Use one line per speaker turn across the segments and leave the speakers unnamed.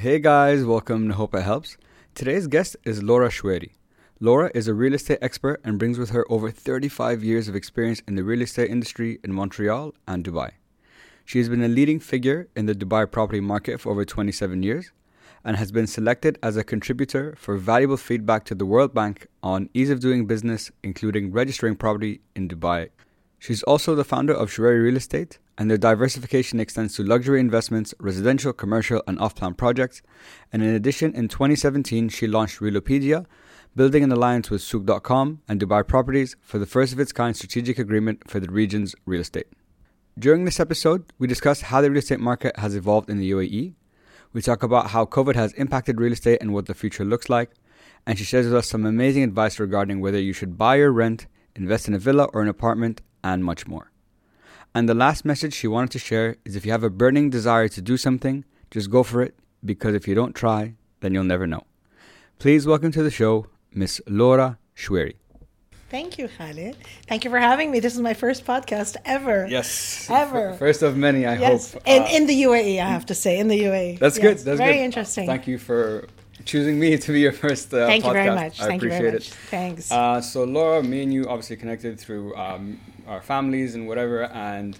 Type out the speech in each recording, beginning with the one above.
Hey guys, welcome to Hope It Helps. Today's guest is Laura Choueiri. Laura is a real estate expert and brings with her over 35 years of experience in the real estate industry in Montreal and Dubai. She has been a leading figure in the Dubai property market for over 27 years and has been selected as a contributor for valuable feedback to the World Bank on ease of doing business, including registering property in Dubai. She's also the founder of Choueiri Real Estate, and their diversification extends to luxury investments, residential, commercial, and off-plan projects. And in addition, in 2017, she launched Realopedia, building an alliance with Souq.com and Dubai Properties for the first of its kind strategic agreement for the region's real estate. During this episode, we discuss how the real estate market has evolved in the UAE. We talk about how COVID has impacted real estate and what the future looks like. And she shares with us some amazing advice regarding whether you should buy or rent, invest in a villa or an apartment, and much more. And the last message she wanted to share is if you have a burning desire to do something, just go for it, because if you don't try, then you'll never know. Please welcome to the show, Miss Laura Choueiri.
Thank you, Khalid. Thank you for having me. This is my first podcast ever.
Yes.
Ever.
First of many, I hope.
In the UAE, I have to say, in the UAE.
That's good. That's
very
good.
Interesting.
Thank you for choosing me to be your first podcast.
Thank you very much.
I appreciate it.
Thanks.
So Laura, me and you obviously connected through our families and whatever, and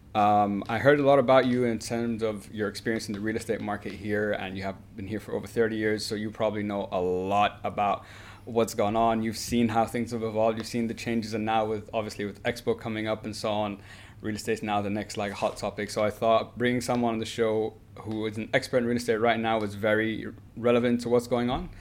I heard a lot about you in terms of your experience in the real estate market here, and you have been here for over 30 years, so you probably know a lot about what's gone on. You've seen how things have evolved. You've seen the changes, and now with Expo coming up and so on, real estate is now the next hot topic. So I thought bringing someone on the show who is an expert in real estate right now was very relevant to what's going on.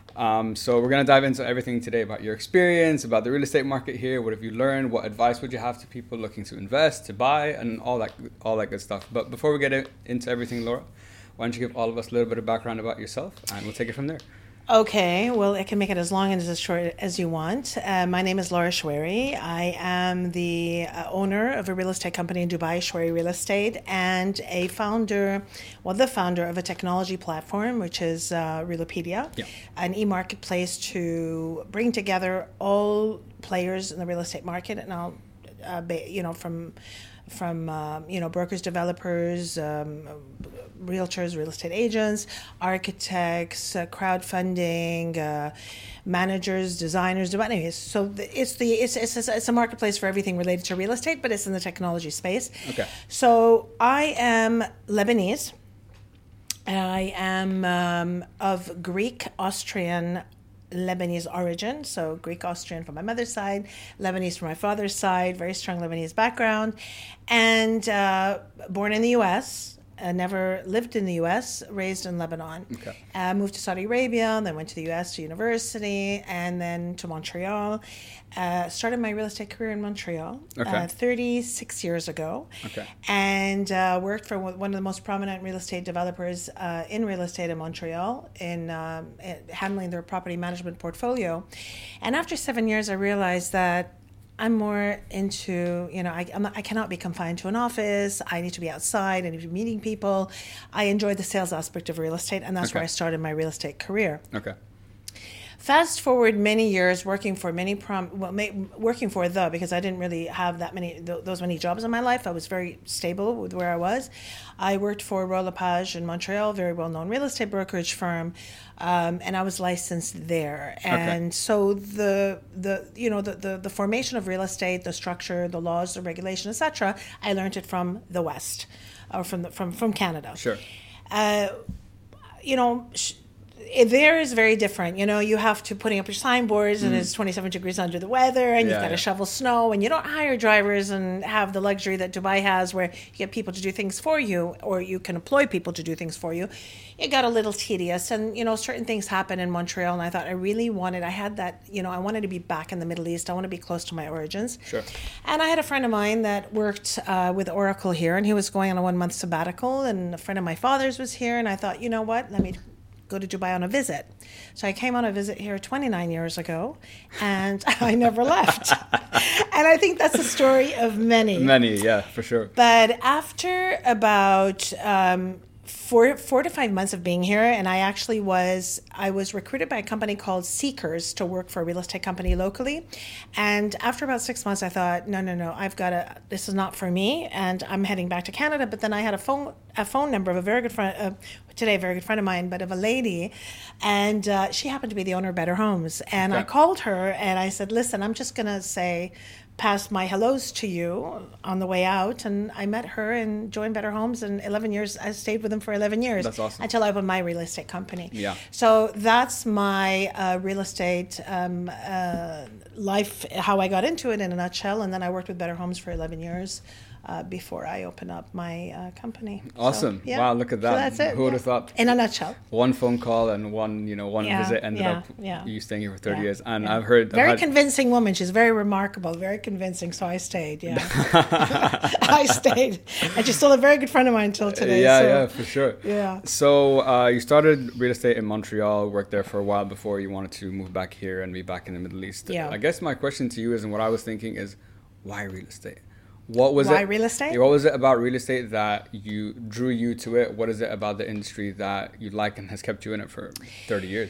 So we're going to dive into everything today about your experience, about the real estate market here. What have you learned? What advice would you have to people looking to invest, to buy, and all that good stuff. But before we get into everything, Laura, why don't you give all of us a little bit of background about yourself, and we'll take it from there.
Okay, well, I can make it as long and as short as you want. My name is Laura Choueiri. I am the owner of a real estate company in Dubai, Choueiri Real Estate, and the founder of a technology platform, which is Realopedia, an e-marketplace to bring together all players in the real estate market, and I'll, from brokers, developers, realtors, real estate agents, architects, crowdfunding, managers, designers. Anyways, so it's a marketplace for everything related to real estate, but it's in the technology space.
Okay.
So I am Lebanese. I am of Greek, Austrian, Lebanese origin, so Greek Austrian from my mother's side, Lebanese from my father's side, very strong Lebanese background, and born in the U.S., never lived in the U.S., raised in Lebanon.
Okay.
Moved to Saudi Arabia, then went to the U.S. to university, and then to Montreal. Started my real estate career in Montreal 36 years ago.
Okay.
And worked for one of the most prominent real estate developers in real estate in Montreal in handling their property management portfolio. And after 7 years, I realized that I'm more into, I cannot be confined to an office. I need to be outside. I need to be meeting people. I enjoy the sales aspect of real estate, and that's where I started my real estate career.
Okay.
Fast forward many years working for because I didn't really have those many jobs in my life. I was very stable with where I was. I worked for Royal LePage in Montreal, very well-known real estate brokerage firm, and I was licensed there. And so the formation of real estate, the structure, the laws, the regulation, etc., I learned it from the West, or from Canada.
Sure.
There is very different. You have to putting up your signboards and it's 27 degrees under the weather and you've got to shovel snow, and you don't hire drivers and have the luxury that Dubai has where you get people to do things for you, or you can employ people to do things for you. It got a little tedious, and certain things happen in Montreal, and I thought I wanted to be back in the Middle East. I want to be close to my origins.
Sure.
And I had a friend of mine that worked with Oracle here, and he was going on a 1-month sabbatical, and a friend of my father's was here, and I thought, you know what, let me go to Dubai on a visit. So I came on a visit here 29 years ago, and I never left. And I think that's a story of many.
Many, yeah, for sure.
But after about 4 to 5 months of being here, and I was recruited by a company called Seekers to work for a real estate company locally. And after about 6 months, I thought, no, this is not for me, and I'm heading back to Canada. But then I had a phone number of a very good friend, today, a very good friend of mine, but of a lady, and she happened to be the owner of Better Homes. And
Okay.
I called her and I said, listen, I'm just going to pass my hellos to you on the way out. And I met her and joined Better Homes, and 11 years, I stayed with them for 11 years.
That's awesome.
Until I opened my real estate company.
Yeah.
So that's my real estate life, how I got into it in a nutshell. And then I worked with Better Homes for 11 years. Before I open up my company.
Awesome.
So, yeah.
Wow, look at that.
So that's it.
Who would have thought?
In a nutshell.
One phone call and one visit ended up you staying here for 30 years. And I've heard...
Very convincing woman. She's very remarkable, very convincing. So I stayed, yeah. I stayed. And she's still a very good friend of mine until today.
Yeah, for sure.
Yeah.
So you started real estate in Montreal, worked there for a while before you wanted to move back here and be back in the Middle East.
Yeah.
I guess my question to you is, and what I was thinking is, why real estate? Why
real estate?
What was it about real estate that drew you to it? What is it about the industry that you like and has kept you in it for 30 years?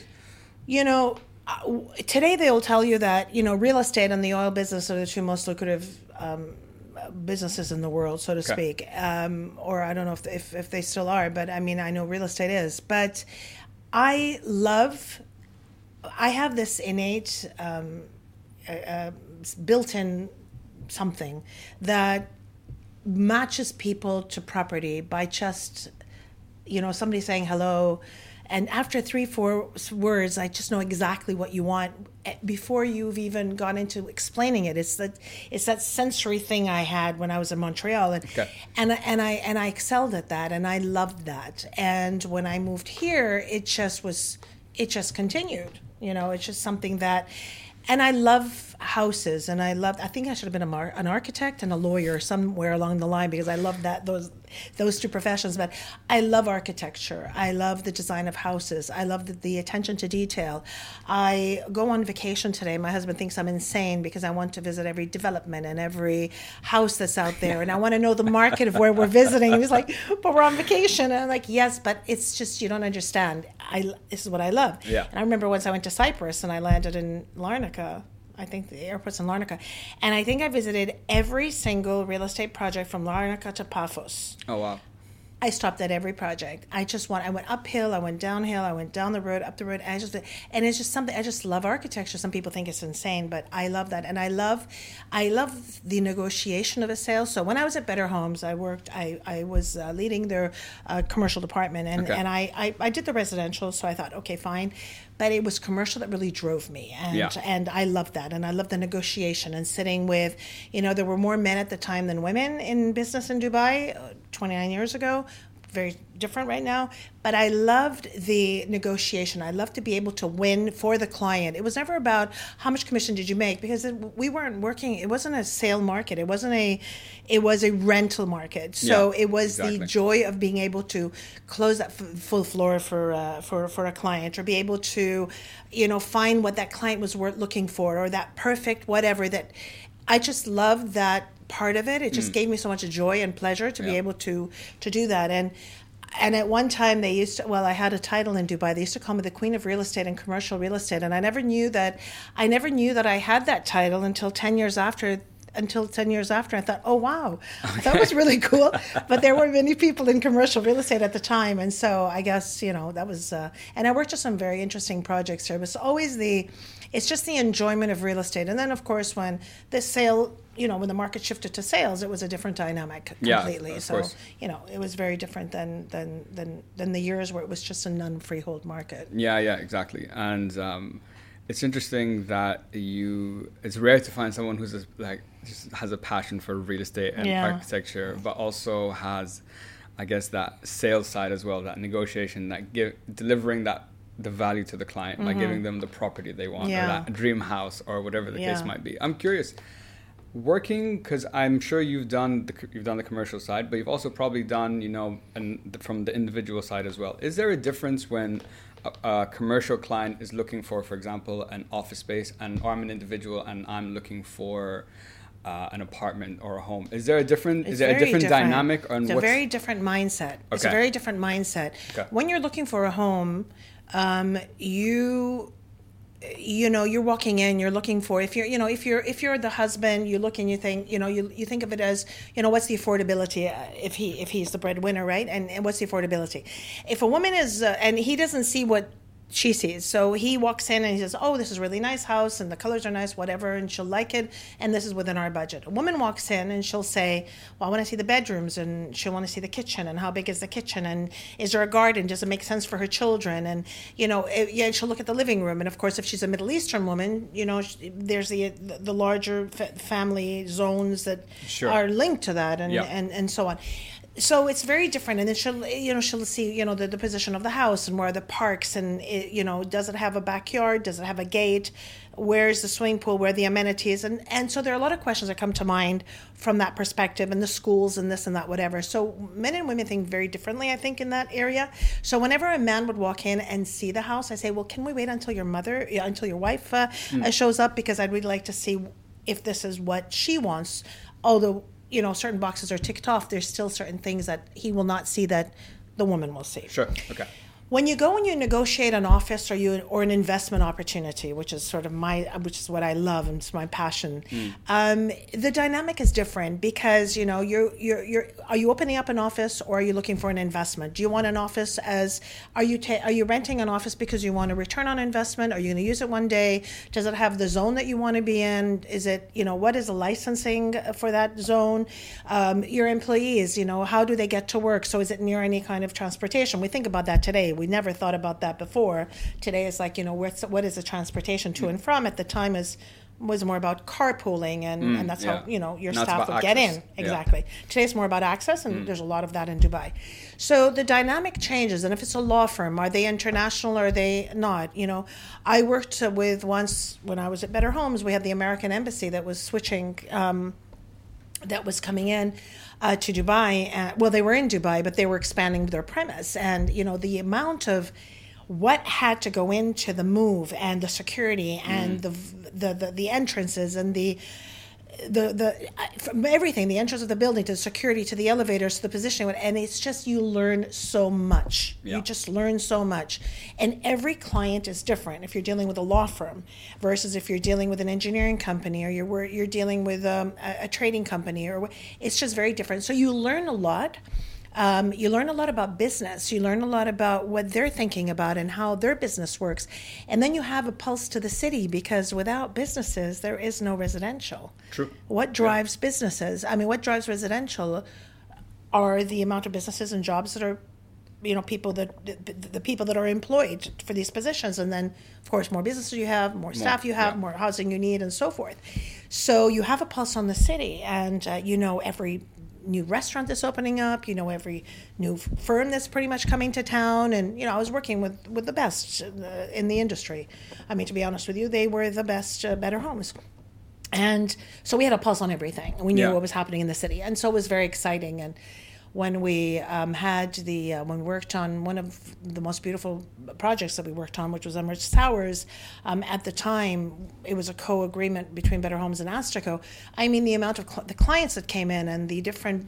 Today they'll tell you that, real estate and the oil business are the two most lucrative businesses in the world, so to speak. Or I don't know if they still are, but I mean, I know real estate is. But I have this innate built-in something that matches people to property by just, somebody saying hello. And after 3-4 words, I just know exactly what you want before you've even gone into explaining it. It's that sensory thing I had when I was in Montreal, and I excelled at that, and I loved that. And when I moved here, it just continued. It's just something that. And I love houses, and I think I should have been an architect and a lawyer somewhere along the line, because I love those two professions. But I love architecture. I love the design of houses. I love the attention to detail. I go on vacation today. My husband thinks I'm insane because I want to visit every development and every house that's out there, and I want to know the market of where we're visiting. And he's like, but we're on vacation. And I'm like, yes, but it's just, you don't understand. This is what I love.
Yeah.
And I remember once I went to Cyprus and I landed in Larnaca. I think the airport's in Larnaca. And I think I visited every single real estate project from Larnaca to Paphos.
Oh, wow.
I stopped at every project. I went uphill, I went downhill, I went down the road, up the road, and it's just something. I just love architecture. Some people think it's insane, but I love that, and I love the negotiation of a sale. So when I was at Better Homes, I was leading their commercial department, and I did the residential. So I thought, okay, fine. But it was commercial that really drove me, and I loved that, and I loved the negotiation and sitting with, there were more men at the time than women in business in Dubai 29 years ago. Very different right now, but I loved the negotiation. I loved to be able to win for the client. It was never about how much commission did you make, because we weren't working. It wasn't a sale market. It was a rental market. So it was the joy of being able to close that full floor for a client, or be able to, find what that client was looking for, or that perfect whatever. That I just loved that part of it. It just gave me so much joy and pleasure to be able to do that. And at one time I had a title in Dubai. They used to call me the Queen of Real Estate and Commercial Real Estate. And I never knew that I had that title until 10 years after. I thought, oh, wow, that was really cool. But there weren't many people in commercial real estate at the time. And so I guess, that was, and I worked on some very interesting projects there. It was always it's just the enjoyment of real estate. And then, of course, when the sale, when the market shifted to sales, it was a different dynamic completely.
Yeah, of
so,
course.
It was very different than the years where it was just a non-freehold market.
Yeah, exactly. And it's interesting that it's rare to find someone who's just has a passion for real estate and architecture, but also has, I guess, that sales side as well, that negotiation, that delivering the value to the client by giving them the property they want, or that dream house, or whatever the case might be. I'm curious, working, because I'm sure you've done the commercial side, but you've also probably done, and from the individual side as well. Is there a difference when a commercial client is looking for example, an office space, and I'm an individual and I'm looking for an apartment or a home? Is there a different dynamic?
It's a very different mindset. It's a very different mindset.
Okay.
When you're looking for a home, you're walking in, you're looking for, if you're the husband, you look and you think, you think of it as, what's the affordability if he's the breadwinner, right? And what's the affordability? If a woman is, and he doesn't see what she sees. So he walks in and he says, oh, this is a really nice house and the colors are nice, whatever, and she'll like it, and this is within our budget. A woman walks in and she'll say, well, I want to see the bedrooms, and she'll want to see the kitchen, and how big is the kitchen, and is there a garden, does it make sense for her children, and she'll look at the living room. And of course, if she's a Middle Eastern woman, there's the larger family zones that are linked to that, and so on. So it's very different, and then she'll see the position of the house and where are the parks, and does it have a backyard, does it have a gate, where's the swimming pool, where are the amenities, and so there are a lot of questions that come to mind from that perspective, and the schools and this and that, whatever. So men and women think very differently, I think, in that area. So whenever a man would walk in and see the house, I say, well, can we wait until your wife shows up, because I'd really like to see if this is what she wants. Although certain boxes are ticked off, there's still certain things that he will not see that the woman will see.
Sure. Okay.
When you go and you negotiate an office or an investment opportunity, which is what I love and it's my passion, the dynamic is different, because are you opening up an office, or are you looking for an investment? Do you want an office are you renting an office because you want a return on investment? Are you going to use it one day? Does it have the zone that you want to be in? Is it what is the licensing for that zone? Your employees, how do they get to work? So is it near any kind of transportation? We think about that today. We never thought about that before. Today it's like, what is the transportation to and from? At the time was more about carpooling, and that's how your staff would get in. Exactly. Yeah. Today it's more about access, and there's a lot of that in Dubai. So the dynamic changes, and if it's a law firm, are they international or are they not? I worked with, once when I was at Better Homes, we had the American Embassy that was switching, that was coming in to Dubai. Well, they were in Dubai, but they were expanding their premise. And, the amount of what had to go into the move, and the security, and the entrances, and from everything, the entrance of the building to the security to the elevators to the positioning, and it's just, you learn so much. You just learn so much, and every client is different. If you're dealing with a law firm versus if you're dealing with an engineering company, or you're dealing with a trading company, or it's just very different. So you learn a lot. You learn a lot about business. You learn a lot about what they're thinking about and how their business works. And then you have a pulse to the city, because without businesses, there is no residential.
True.
What drives businesses? I mean, what drives residential are the amount of businesses and jobs that are, the people that are employed for these positions. And then, of course, more businesses you have, more staff you have, more housing you need, and so forth. So you have a pulse on the city, and every new restaurant that's opening up, every new firm that's pretty much coming to town. And, I was working with the best in the industry. I mean, to be honest with you, they were the best, Better Homes. And so we had a pulse on everything. We knew what was happening in the city. And so it was very exciting. And when we when we worked on one of the most beautiful projects that we worked on, which was Emirates Towers, at the time, it was a co-agreement between Better Homes and Astraco. I mean, the amount of the clients that came in, and the different,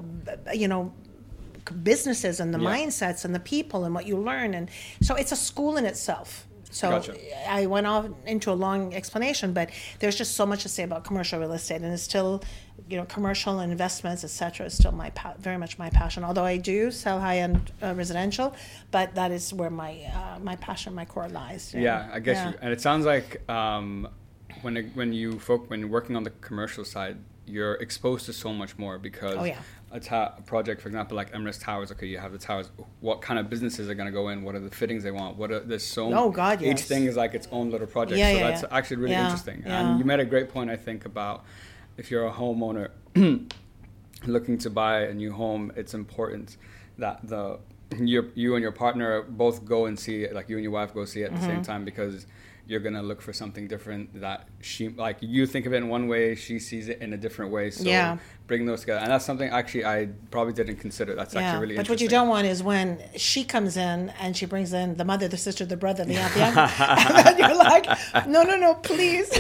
businesses, and the mindsets, and the people, and what you learn. And so it's a school in itself. So
Gotcha.
I went off into a long explanation, but there's just so much to say about commercial real estate, and it's still, commercial and investments, etc., is still very much my passion. Although I do sell high-end residential, but that is where my passion, my core lies.
Yeah, I guess. And it sounds like when you're working on the commercial side, you're exposed to so much more, because a project, for example, like Emirates Towers, okay, you have the towers, what kind of businesses are going to go in, what are the fittings they want, there's so each thing is like its own little project. That's actually really interesting. And you made a great point, I think, about if you're a homeowner looking to buy a new home, it's important that you and your partner both go and see it, like you and your wife go see it at the same time, because you're going to look for something different that you think of it in one way, she sees it in a different way. So bring those together. And that's something actually I probably didn't consider. That's actually really interesting. But
what you don't want is when she comes in and she brings in the mother, the sister, the brother, the aunt, the uncle. And then you're like, no, please.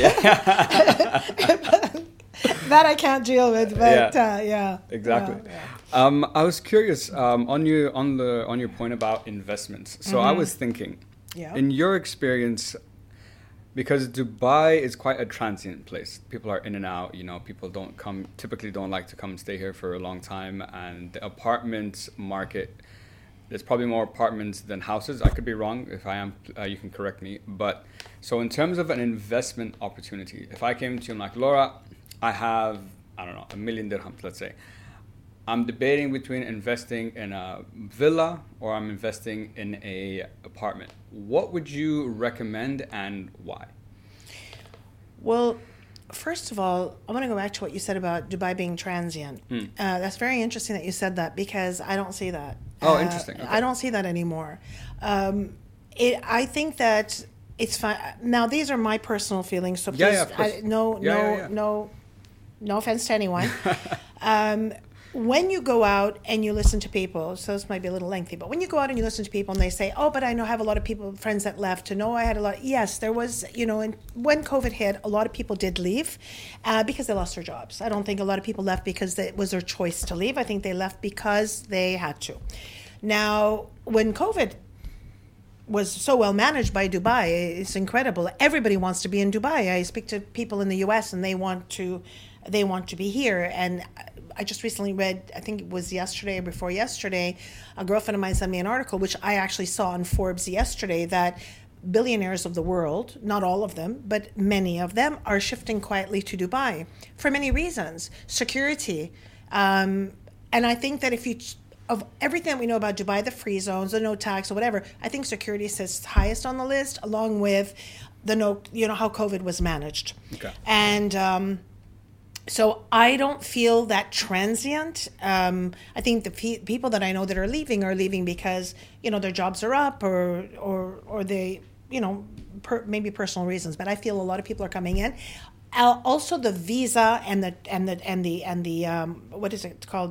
That I can't deal with, but
exactly. I was curious on your point about investments. So I was thinking, in your experience, Because Dubai is quite a transient place. People are in and out. People typically don't like to come and stay here for a long time. And the apartment market, there's probably more apartments than houses. I could be wrong. If I am, you can correct me. But so in terms of an investment opportunity, if I came to you and like, Laura, I have, I don't know, 1 million dirhams, let's say. I'm debating between investing in a villa or I'm investing in a apartment. What would you recommend and why?
Well, first of all, I want to go back to what you said about Dubai being transient. That's very interesting that you said that because I don't see that.
Oh, interesting. Okay.
I don't see that anymore. I think that it's fine. Now, these are my personal feelings, so please, no offense to anyone. When you go out and you listen to people, so this might be a little lengthy, but when you go out and you listen to people and they say, oh, but I have a lot of friends that left, to know I had a lot. Yes, there was, and when COVID hit, a lot of people did leave because they lost their jobs. I don't think a lot of people left because it was their choice to leave. I think they left because they had to. Now, when COVID was so well managed by Dubai, it's incredible. Everybody wants to be in Dubai. I speak to people in the US and they want to be here. And I just recently read, I think it was yesterday or before yesterday, a girlfriend of mine sent me an article, which I actually saw on Forbes yesterday, that billionaires of the world, not all of them, but many of them are shifting quietly to Dubai for many reasons. Security. And I think that of everything that we know about Dubai, the free zones, the no tax or whatever, I think security sits highest on the list, along with how COVID was managed.
Okay.
And so I don't feel that transient. I think the people that I know that are leaving because, their jobs are up or they, maybe personal reasons. But I feel a lot of people are coming in. Also, the visa and the what is it called,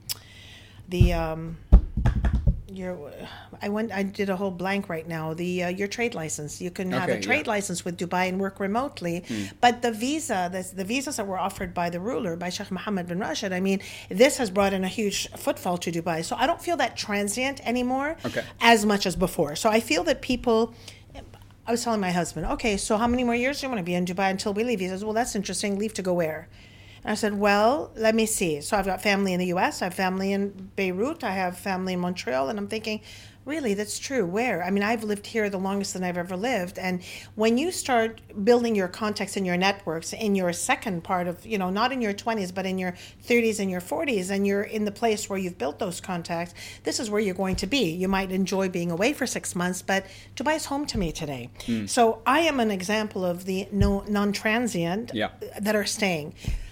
I did a whole blank right now. Your trade license. You can have a trade license with Dubai and work remotely. But the visas that were offered by the ruler, by Sheikh Mohammed bin Rashid, this has brought in a huge footfall to Dubai. So I don't feel that transient anymore as much as before. So I feel that people. I was telling my husband, okay, so how many more years do you want to be in Dubai until we leave? He says, well, that's interesting. Leave to go where? And I said, well, let me see. So I've got family in the U.S., I have family in Beirut, I have family in Montreal, and I'm thinking, really, that's true. Where? I've lived here the longest that I've ever lived. And when you start building your contacts and your networks in your second part of, not in your 20s, but in your 30s and your 40s, and you're in the place where you've built those contacts, this is where you're going to be. You might enjoy being away for 6 months, but Dubai is home to me today. So I am an example of the non-transient that are staying.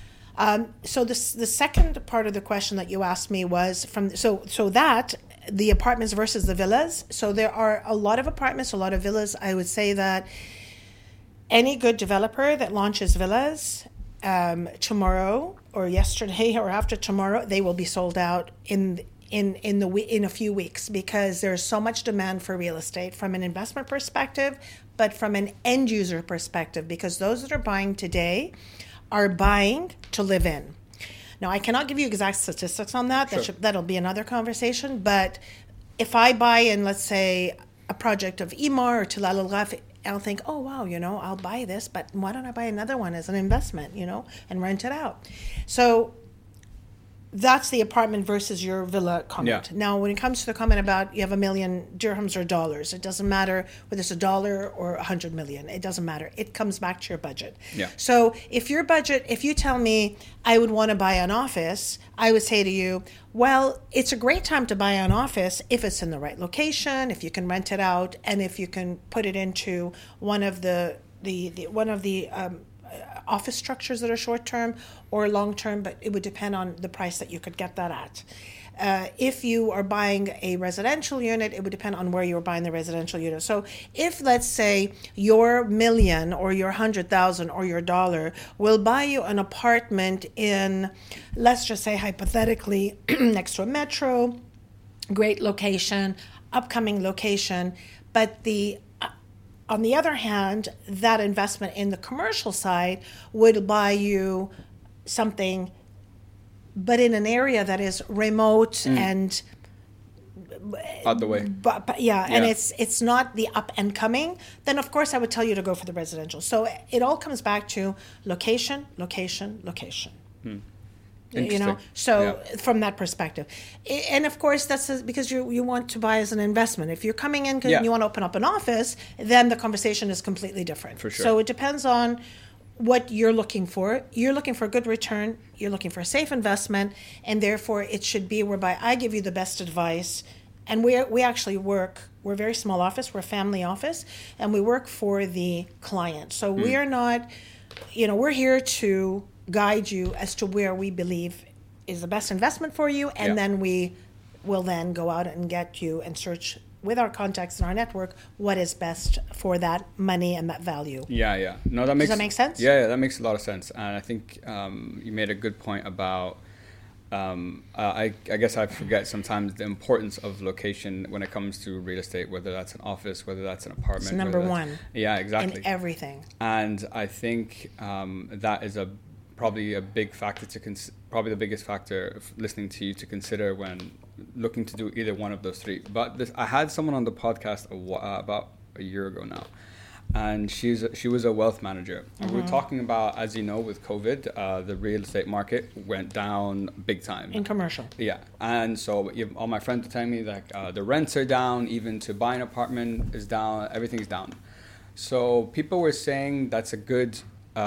So the second part of the question that you asked me was the apartments versus the villas. So there are a lot of apartments, a lot of villas. I would say that any good developer that launches villas tomorrow or yesterday or after tomorrow, they will be sold out in a few weeks, because there's so much demand for real estate from an investment perspective, but from an end user perspective, because those that are buying today are buying to live in. Now, I cannot give you exact statistics on that.
Sure.
That'll be another conversation. But if I buy in, let's say, a project of Emaar or Tilal Al Ghaf, I'll think, oh, wow, I'll buy this, but why don't I buy another one as an investment, and rent it out? So that's the apartment versus your villa comment. Yeah. Now, when it comes to the comment about you have 1 million dirhams or dollars, it doesn't matter whether it's $1 or 100 million. It doesn't matter. It comes back to your budget.
Yeah.
So if you tell me I would want to buy an office, I would say to you, well, it's a great time to buy an office if it's in the right location, if you can rent it out, and if you can put it into one of the office structures that are short-term or long-term, but it would depend on the price that you could get that at. If you are buying a residential unit, it would depend on where you're buying the residential unit. So if, let's say, your million or your 100,000 or your dollar will buy you an apartment in, let's just say hypothetically, next to a metro, great location, upcoming location, but on the other hand, that investment in the commercial side would buy you something, but in an area that is remote and
out the way.
But yeah, and it's not the up and coming, then of course I would tell you to go for the residential. So it all comes back to location, location, location. You know, so from that perspective, and of course that's because you want to buy as an investment. If you're coming in because you want to open up an office, then the conversation is completely different.
For sure.
So it depends on what you're looking for. You're looking for a good return. You're looking for a safe investment, and therefore it should be whereby I give you the best advice. And we actually work. We're a very small office. We're a family office, and we work for the client. So we are not, we're here to guide you as to where we believe is the best investment for you, and then we will then go out and get you and search with our contacts in our network what is best for that money and that value.
No,
Does that make sense?
Yeah, that makes a lot of sense. And I think you made a good point about I guess I forget sometimes the importance of location when it comes to real estate, whether that's an office, whether that's an apartment.
It's number one.
Yeah, exactly.
In everything.
And I think that is probably a big factor probably the biggest factor of listening to you to consider when looking to do either one of those three. But I had someone on the podcast about a year ago now, and she was a wealth manager. And we were talking about, as you know, with COVID, the real estate market went down big time.
In commercial.
Yeah. And so all my friends were telling me that the rents are down, even to buy an apartment is down, everything's down. So people were saying it's a good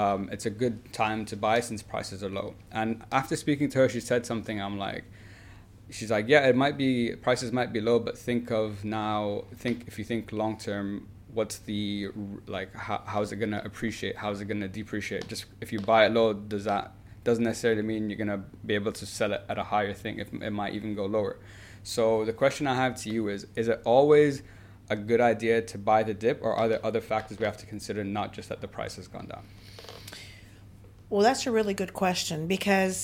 time to buy since prices are low. And after speaking to her, she said something, she's like, yeah, prices might be low, but if you think long term, what's how is it going to appreciate? How is it going to depreciate? Just if you buy it low, doesn't necessarily mean you're going to be able to sell it at a higher thing. It might even go lower. So the question I have to you is it always a good idea to buy the dip, or are there other factors we have to consider, not just that the price has gone down?
Well, that's a really good question, because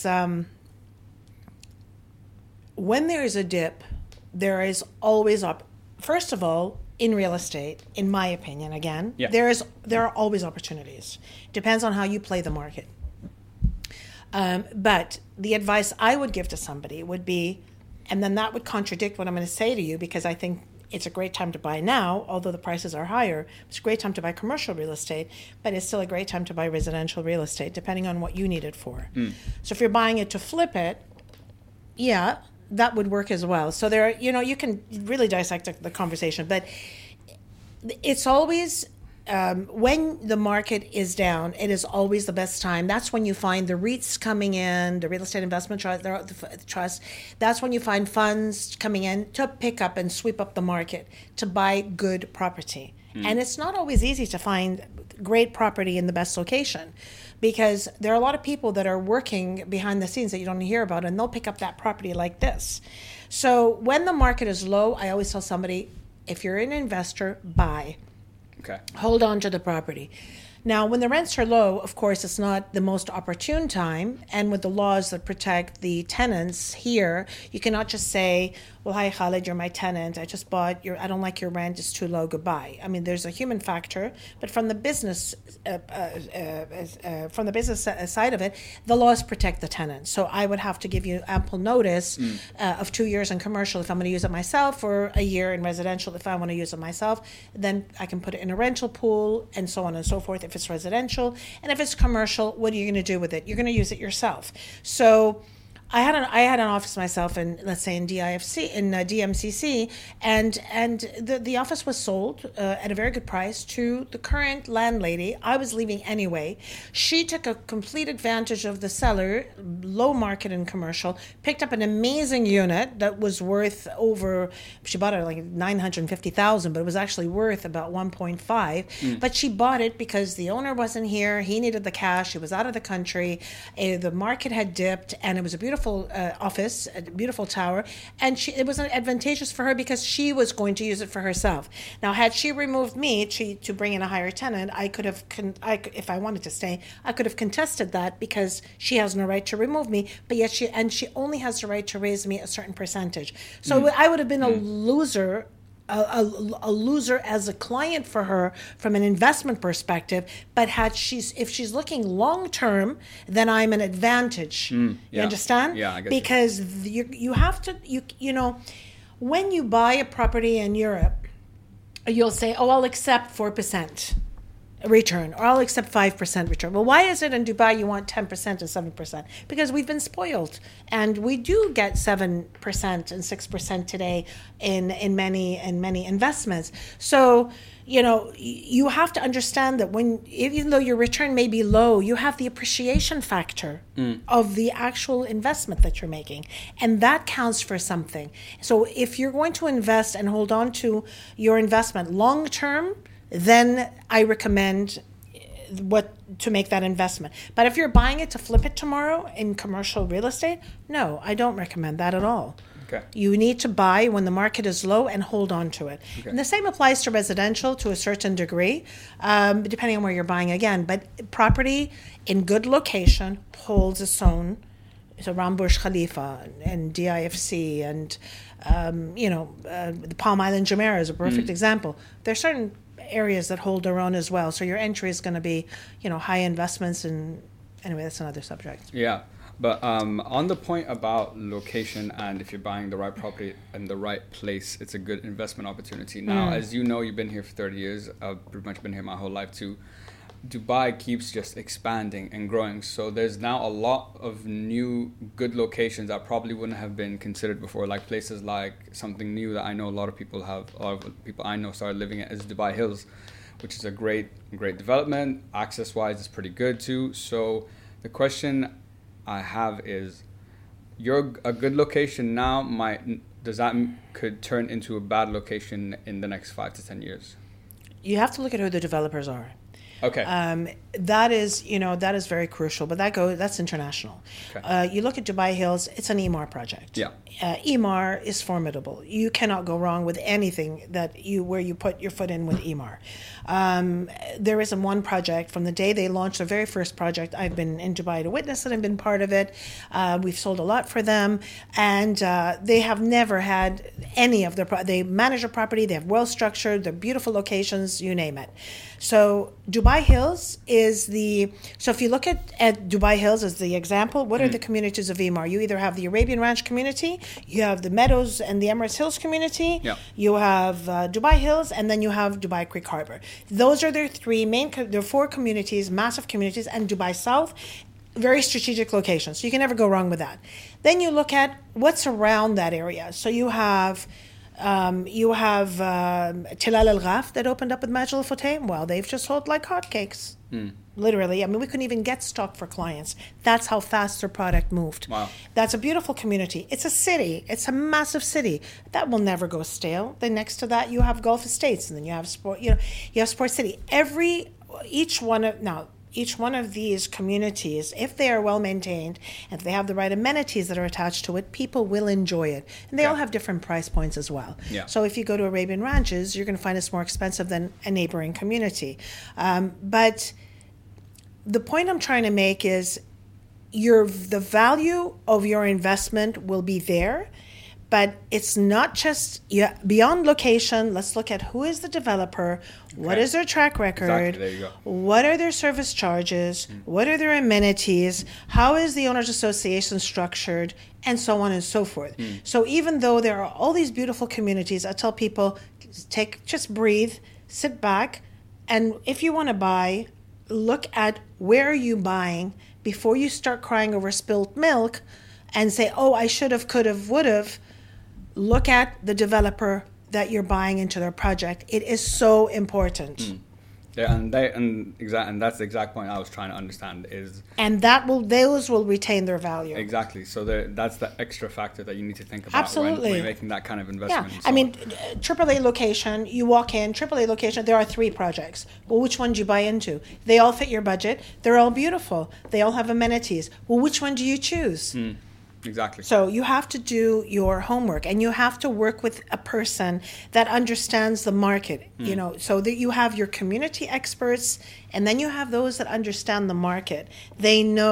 when there is a dip, there is always first of all, in real estate, in my opinion, again, there are always opportunities. Depends on how you play the market. But the advice I would give to somebody would be, and then that would contradict what I'm going to say to you, because I think it's a great time to buy now, although the prices are higher. It's a great time to buy commercial real estate, but it's still a great time to buy residential real estate, depending on what you need it for. So if you're buying it to flip it, that would work as well. So there, you can really dissect the conversation, but it's always, when the market is down, it is always the best time. That's when you find the REITs coming in, the real estate investment trust. That's when you find funds coming in to pick up and sweep up the market to buy good property. And it's not always easy to find great property in the best location, because there are a lot of people that are working behind the scenes that you don't hear about, and they'll pick up that property like this. So when the market is low, I always tell somebody, if you're an investor, buy.
Okay.
Hold on to the property. Now, when the rents are low, of course, it's not the most opportune time. And with the laws that protect the tenants here, you cannot just say, well, hi, Khalid, you're my tenant. I just bought I don't like your rent. It's too low. Goodbye. I mean, there's a human factor, but from the business side of it, the laws protect the tenant. So I would have to give you ample notice of 2 years in commercial if I'm going to use it myself, or a year in residential if I want to use it myself. Then I can put it in a rental pool and so on and so forth if it's residential. And if it's commercial, what are you going to do with it? You're going to use it yourself. So I had an office myself in, let's say, in DMCC, and the office was sold at a very good price to the current landlady. I was leaving anyway. She took a complete advantage of the seller, low market and commercial, picked up an amazing unit that was worth she bought it like $950,000, but it was actually worth about 1.5. But she bought it because the owner wasn't here. He needed the cash. He was out of the country. The market had dipped, and it was a beautiful office, a beautiful tower, and it was advantageous for her because she was going to use it for herself. Now, had she removed me to bring in a higher tenant, I could have, if I wanted to stay, I could have contested that because she has no right to remove me, but yet she only has the right to raise me a certain percentage. So I would have been a loser. A loser as a client for her from an investment perspective, but if she's looking long term, then I'm an advantage. You understand?
Yeah, I get
because you have to When you buy a property in Europe, you'll say, oh, I'll accept 4% return, or I'll accept 5% return. Well, why is it in Dubai you want 10% and 7%? Because we've been spoiled, and we do get 7% and 6% today in many investments. So, you know, you have to understand that even though your return may be low, you have the appreciation factor of the actual investment that you're making, and that counts for something. So if you're going to invest and hold on to your investment long term, then I recommend to make that investment. But if you're buying it to flip it tomorrow in commercial real estate, no, I don't recommend that at all.
Okay.
You need to buy when the market is low and hold on to it. Okay. And the same applies to residential to a certain degree, depending on where you're buying again. But property in good location holds its own. So around Burj Khalifa and DIFC and, the Palm Island Jumeirah is a perfect example. There are certain areas that hold their own as well. So your entry is going to be, high investments. And anyway, that's another subject.
Yeah. But on the point about location, and if you're buying the right property in the right place, it's a good investment opportunity. Now, as you know, you've been here for 30 years. I've pretty much been here my whole life too. Dubai keeps just expanding and growing. So there's now a lot of new good locations that probably wouldn't have been considered before, like places like something new that I know a lot of people I know started living in is Dubai Hills, which is a great development. Access-wise, it's pretty good too. So the question I have is, a good location now could turn into a bad location in the next 5 to 10 years?
You have to look at who the developers are.
Okay.
That is very crucial, but that's international. Okay. You look at Dubai Hills, it's an Emaar project.
Yeah.
Emaar is formidable. You cannot go wrong with anything where you put your foot in with Emaar. There isn't one project from the day they launched their very first project. I've been in Dubai to witness it and been part of it. We've sold a lot for them, and they have never had any of their. They manage a property. They have well structured. They're beautiful locations. You name it. So Dubai Hills so if you look at Dubai Hills as the example, what are the communities of Emaar? You either have the Arabian Ranch community, you have the Meadows and the Emirates Hills community, you have Dubai Hills, and then you have Dubai Creek Harbor. Those are their their 4 communities, massive communities, and Dubai South, very strategic locations. So you can never go wrong with that. Then you look at what's around that area. So you have Tilal Al Ghaf that opened up with Majid Al Futtaim. Well, they've just sold like hotcakes. Literally. I mean, we couldn't even get stock for clients. That's how fast their product moved.
Wow.
That's a beautiful community. It's a city. It's a massive city. That will never go stale. Then next to that, you have Gulf Estates, and then you have you have Sport City. Each one of these communities, if they are well maintained and if they have the right amenities that are attached to it, people will enjoy it. And they all have different price points as well.
Yeah.
So if you go to Arabian Ranches, you're going to find it's more expensive than a neighboring community. But the point I'm trying to make is the value of your investment will be there. But it's not just beyond location. Let's look at who is the developer, what is their track record,
exactly, there you go.
What are their service charges, what are their amenities, how is the owners association structured, and so on and so forth. So even though there are all these beautiful communities, I tell people, just breathe, sit back, and if you want to buy, look at where are you buying before you start crying over spilt milk and say, oh, I should have, could have, would have. Look at the developer that you're buying into their project. It is so important.
Yeah, and that's the exact point I was trying to understand is.
And those will retain their value.
Exactly. So that's the extra factor that you need to think about when you're making that kind of investment.
Yeah, I mean, AAA location. You walk in AAA location. There are 3 projects. Well, which one do you buy into? They all fit your budget. They're all beautiful. They all have amenities. Well, which one do you choose?
Exactly.
So you have to do your homework, and you have to work with a person that understands the market, so that you have your community experts, and then you have those that understand the market. They know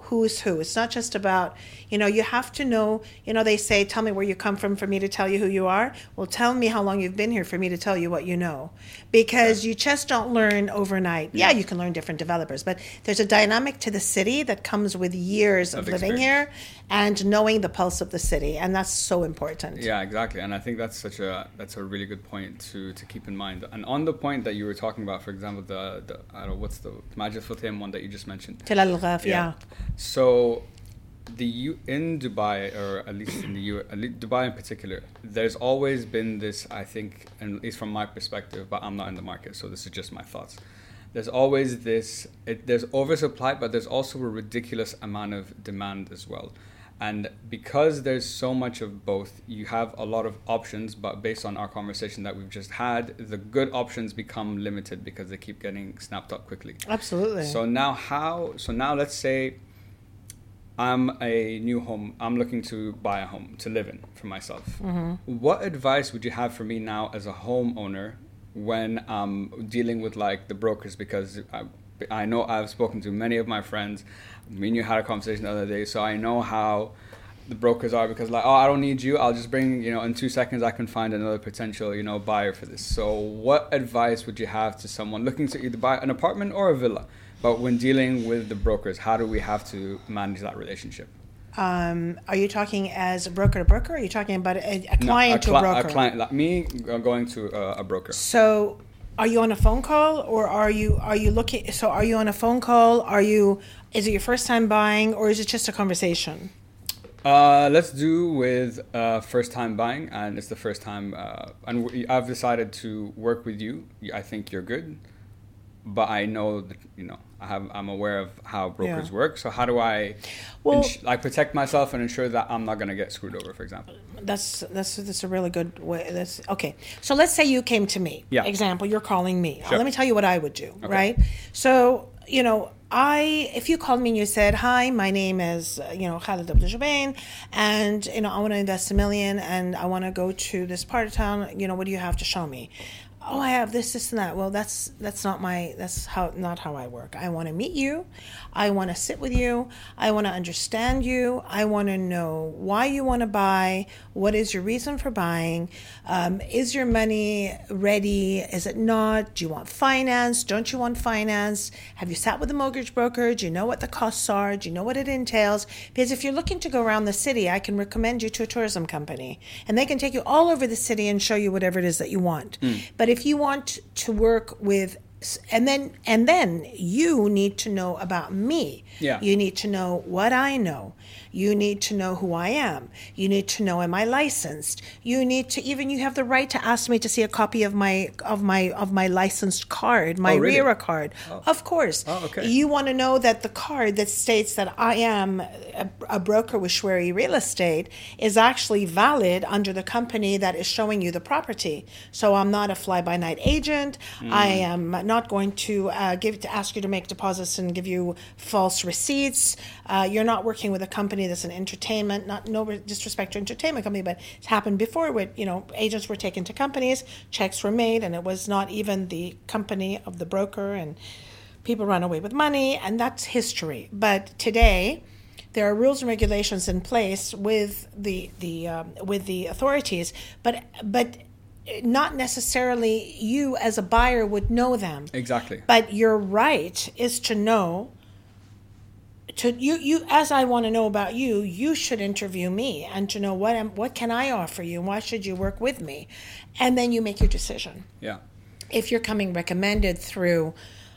who's who. It's not just about, you have to know, they say, tell me where you come from for me to tell you who you are. Well, tell me how long you've been here for me to tell you what you know. Because you just don't learn overnight. Yeah, you can learn different developers, but there's a dynamic to the city that comes with years of living here and knowing the pulse of the city. And that's so important.
Yeah, exactly. And I think that's a really good point to keep in mind. And on the point that you were talking about, for example, the I don't know, what's the Majid Futtaim one that you just mentioned?
Tel Al-Ghaf, yeah.
So in Dubai, or at least in Dubai in particular, there's always been this, I think, and at least from my perspective, but I'm not in the market, so this is just my thoughts. There's always there's oversupply, but there's also a ridiculous amount of demand as well. And because there's so much of both, you have a lot of options, but based on our conversation that we've just had, the good options become limited because they keep getting snapped up quickly.
Absolutely.
So now let's say I'm looking to buy a home to live in for myself. Mm-hmm. What advice would you have for me now as a homeowner when I'm dealing with like the brokers? Because I know I've spoken to many of my friends. Me and you had a conversation the other day, so I know how the brokers are, because like, I don't need you. I'll just bring, in 2 seconds I can find another potential, buyer for this. So what advice would you have to someone looking to either buy an apartment or a villa? But when dealing with the brokers, how do we have to manage that relationship?
Are you talking as a broker to broker, or are you talking about a client to a broker?
A client, like me going to a broker.
So are you on a phone call, or are you looking? So are you on a phone call? Is it your first time buying, or is it just a conversation?
Let's do with first time buying, and it's the first time. And I've decided to work with you. I think you're good, but I know that I'm aware of how brokers work. So how do I protect myself and ensure that I'm not going to get screwed over, for example?
That's a really good way. That's okay. So let's say you came to me.
Yeah.
Example, you're calling me.
Sure.
Let me tell you what I would do.
Okay.
Right. So if you called me and you said, hi, my name is Khaled Abdel Jubain, and I want to invest $1 million and I want to go to this part of town. What do you have to show me? Oh, I have this, and that. Well, that's not how I work. I want to meet you. I want to sit with you. I want to understand you. I want to know why you want to buy. What is your reason for buying? Is your money ready? Is it not? Do you want finance? Don't you want finance? Have you sat with a mortgage broker? Do you know what the costs are? Do you know what it entails? Because if you're looking to go around the city, I can recommend you to a tourism company, and they can take you all over the city and show you whatever it is that you want. But if you want to work with, and then you need to know about me.
Yeah.
You need to know what I know. You need to know who I am. You need to know, am I licensed? You have the right to ask me to see a copy of my licensed card, my
really?
RERA card.
Oh.
Of course.
Oh, okay.
You want to know that the card that states that I am a broker with Shweri Real Estate is actually valid under the company that is showing you the property. So I'm not a fly-by-night agent. I am not going to ask you to make deposits and give you false receipts. You're not working with a company that's an entertainment, no disrespect to entertainment company, but it's happened before where, agents were taken to companies, checks were made, and it was not even the company of the broker, and people run away with money, and that's history. But today, there are rules and regulations in place with the authorities, but not necessarily you as a buyer would know them.
Exactly.
But your right is to know. You as I want to know about you, you should interview me and to know what can I offer you and why should you work with me, and then you make your decision.
Yeah.
If you're coming recommended through,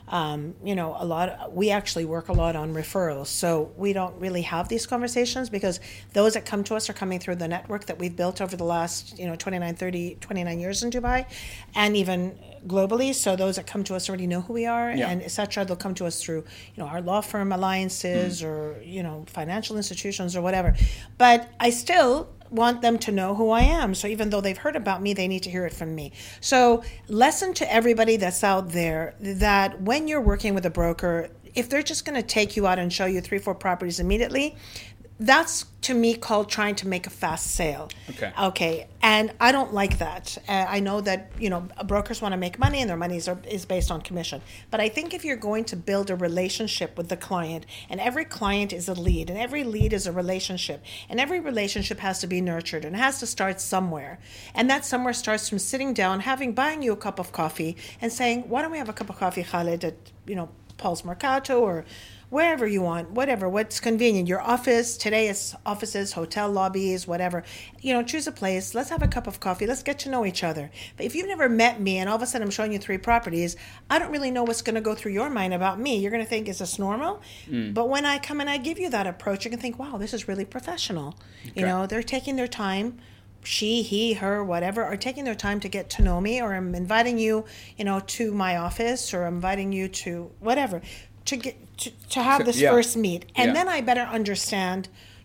we actually work a lot on referrals, so we don't really have these conversations because those that come to us are coming through the network that we've built over the last 29 years in Dubai, and even globally. So those that come to us already know who we are, and etc. They'll come to us through our law firm alliances or financial institutions or whatever. But I still want them to know who I am. So even though they've heard about me, they need to hear it from me. So lesson to everybody that's out there, that when you're working with a broker, if they're just going to take you out and show you 3-4 properties immediately, that's to me called trying to make a fast sale.
Okay.
And I don't like that. I know that, brokers want to make money and their money is based on commission. But I think if you're going to build a relationship with the client, and every client is a lead, and every lead is a relationship, and every relationship has to be nurtured and has to start somewhere. And that somewhere starts from sitting down, buying you a cup of coffee and saying, why don't we have a cup of coffee, Khalid, at, Paul's Mercato or wherever you want, what's convenient. Your office, today is offices, hotel lobbies, whatever. Choose a place. Let's have a cup of coffee. Let's get to know each other. But if you've never met me and all of a sudden I'm showing you 3 properties, I don't really know what's going to go through your mind about me. You're going to think, is this normal? But when I come and I give you that approach, you can think, wow, this is really professional.
Okay.
They're taking their time. She, he, her, whatever, are taking their time to get to know me, or I'm inviting you, to my office, or I'm inviting you to whatever. To have this first meet, and then I better understand,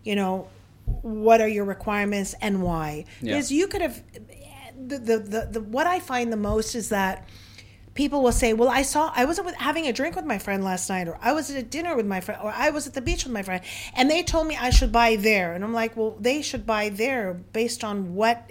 what are your requirements and why. Because you could have the what I find the most is that people will say, well, I was having a drink with my friend last night, or I was at a dinner with my friend, or I was at the beach with my friend, and they told me I should buy there, and I'm like, well, they should buy there based on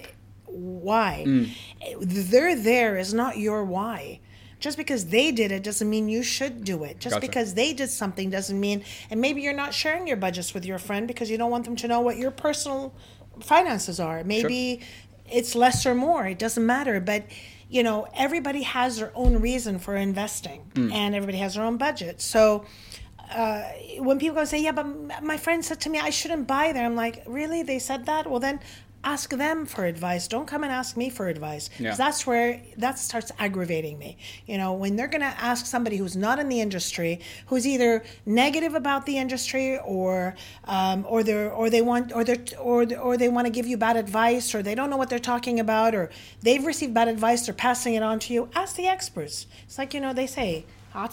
why. Their there is not your why. Just because they did it doesn't mean you should do it. Just because they did something doesn't mean, and maybe you're not sharing your budgets with your friend because you don't want them to know what your personal finances are. Maybe it's less or more. It doesn't matter. But, everybody has their own reason for investing, and everybody has their own budget. So when people go say, yeah, but my friend said to me I shouldn't buy there, I'm like, really? They said that? Well, then ask them for advice. Don't come and ask me for advice. Because that's where that starts aggravating me. When they're going to ask somebody who's not in the industry, who's either negative about the industry, or they want to give you bad advice, or they don't know what they're talking about, or they've received bad advice, they're passing it on to you. Ask the experts. It's like, they say, I'm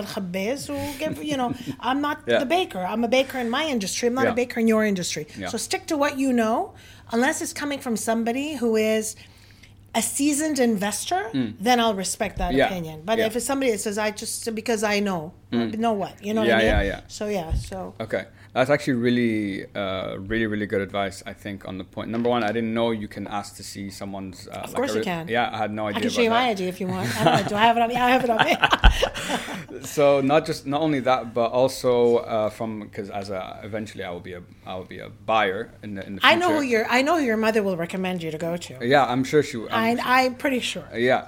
not the baker. I'm a baker in my industry. I'm not a baker in your industry. So stick to what you know, unless it's coming from somebody who is a seasoned investor, then I'll respect that opinion. But if it's somebody that says, because I know, know what? You know what I mean?
Yeah.
So.
Okay. That's actually really, really good advice, I think, on the point. Number one, I didn't know you can ask to see someone's...
of course you can.
Yeah, I had no idea
I can show you my ID if you want. I don't know. Do I have it on me? I have it on me.
So not only that, but also because eventually I will be a buyer in the future.
I know who your mother will recommend you to go to.
Yeah, I'm sure she will.
I'm pretty sure.
Yeah.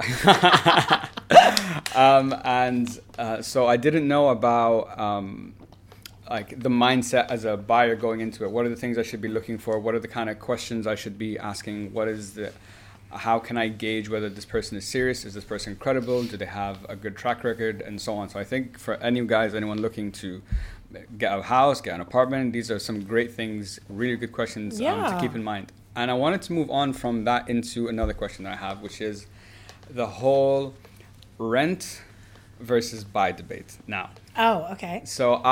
So I didn't know about... the mindset as a buyer going into it. What are the things I should be looking for? What are the kind of questions I should be asking? How can I gauge whether this person is serious? Is this person credible? Do they have a good track record? And so on. So I think for anyone looking to get a house, get an apartment, these are some great things, really good questions to keep in mind. And I wanted to move on from that into another question that I have, which is the whole rent versus buy debate now.
Oh, okay.
So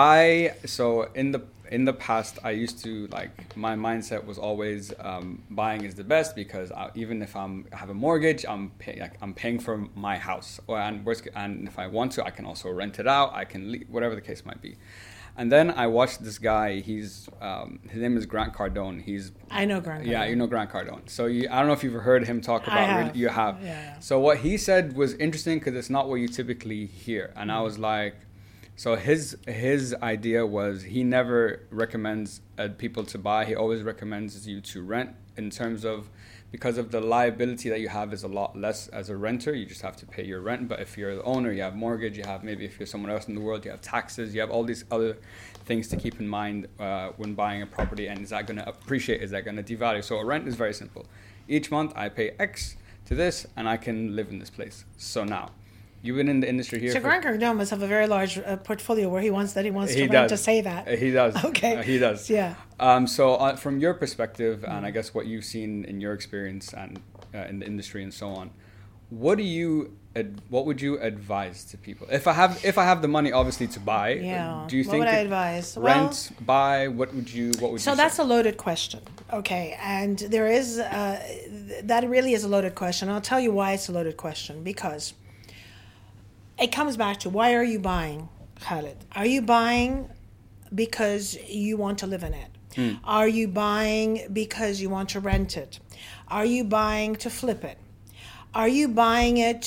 in the past, I used to my mindset was always buying is the best, because even if I have a mortgage, I'm paying for my house, and if I want to, I can also rent it out. I can leave, whatever the case might be. And then I watched this guy. His name is Grant Cardone.
I know Grant Cardone.
Yeah, you know Grant Cardone. So I don't know if you've heard him talk about.
I have.
You have.
Yeah.
So what he said was interesting, because it's not what you typically hear. And I was like, so his idea was he never recommends people to buy. He always recommends you to rent, in terms of, because of the liability that you have is a lot less as a renter. You just have to pay your rent. But if you're the owner, you have mortgage, you have, maybe if you're someone else in the world, you have taxes, you have all these other things to keep in mind when buying a property. And is that going to appreciate? Is that going to devalue? So a rent is very simple. Each month I pay X to this, and I can live in this place. So now, you've been in the industry here.
So Grant Cardone must have a very large portfolio where he wants to rent
does.
to say that.
He does.
Okay.
He does.
Yeah.
So from your perspective, and I guess what you've seen in your experience and in the industry and so on, what would you advise to people? If I have the money, obviously, to buy, do you think
what would I advise?
Rent, buy? What would you
So that's
say?
a loaded question. Okay, and there is that really is a loaded question. I'll tell you why it's a loaded question, because it comes back to, why are you buying, Khalid? Are you buying because you want to live in it? Are you buying because you want to rent it? Are you buying to flip it? Are you buying it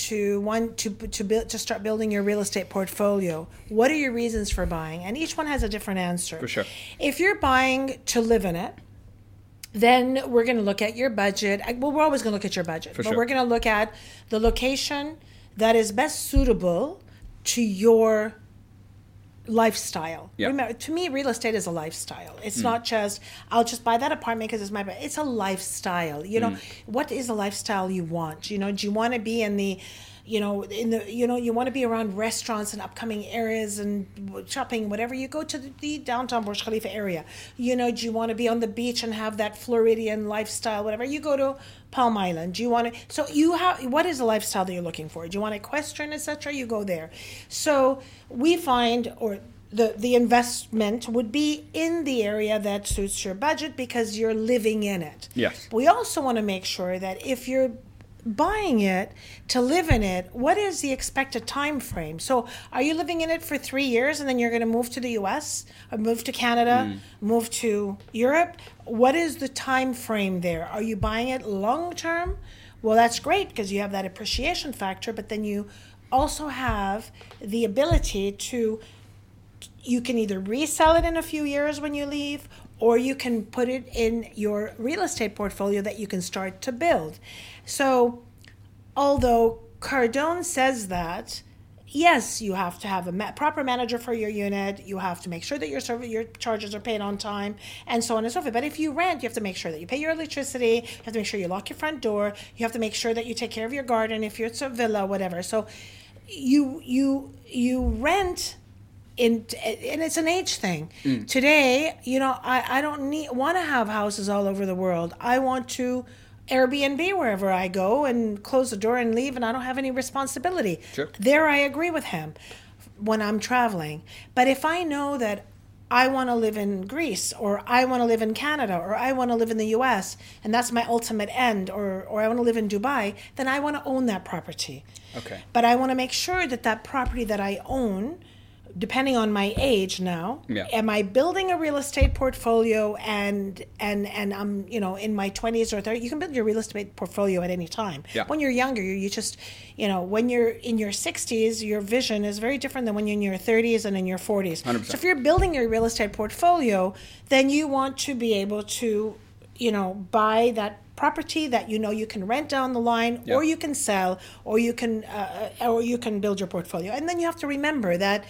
to start building your real estate portfolio? What are your reasons for buying? And each one has a different answer.
For sure.
If you're buying to live in it, then we're going to look at your budget. Well, we're always going to look at your budget, but we're going to look at the location that is best suitable to your lifestyle.
Yeah.
Remember, to me, real estate is a lifestyle. It's not just, I'll just buy that apartment because it's my, it's a lifestyle. You know, what is a lifestyle you want? You know, do you want to be in the, you want to be around restaurants and upcoming areas and shopping, whatever. You go to the downtown Burj Khalifa area. You know, do you want to be on the beach and have that Floridian lifestyle, whatever? You go to Palm Island. Do you want to, so you have, what is the lifestyle that you're looking for? Do you want equestrian, etc.? You go there. So we find, or the investment would be in the area that suits your budget because you're living in it.
Yes.
We also want to make sure that if you're buying it to live in it, what is the expected time frame? So are you living in it for 3 years and then you're going to move to the US or move to Canada, move to Europe? What is the time frame there? Are you buying it long term? Well, that's great because you have that appreciation factor, but then you also have the ability to, you can either resell it in a few years when you leave, or you can put it in your real estate portfolio that you can start to build. So although Cardone says that, yes, you have to have a proper manager for your unit, you have to make sure that your charges are paid on time, and so on and so forth. But if you rent, you have to make sure that you pay your electricity, you have to make sure you lock your front door, you have to make sure that you take care of your garden if it's a villa, whatever. So you rent, and it's an age thing. Today, you know, I don't want to have houses all over the world. I want to Airbnb wherever I go and close the door and leave, and I don't have any responsibility.
Sure.
There I agree with him when I'm traveling. But if I know that I want to live in Greece, or I want to live in Canada, or I want to live in the US, and that's my ultimate end, or I want to live in Dubai, then I want to own that property.
Okay.
But I want to make sure that that property that I own, depending on my age now, am I building a real estate portfolio and I'm, you know, in my 20s or 30s? You can build your real estate portfolio at any time.
Yeah.
When you're younger, you just, you know, when you're in your 60s, your vision is very different than when you're in your 30s and in your 40s.
100%.
So if you're building your real estate portfolio, then you want to be able to, you know, buy that property that you know you can rent down the line, or you can sell, or you can build your portfolio. And then you have to remember that,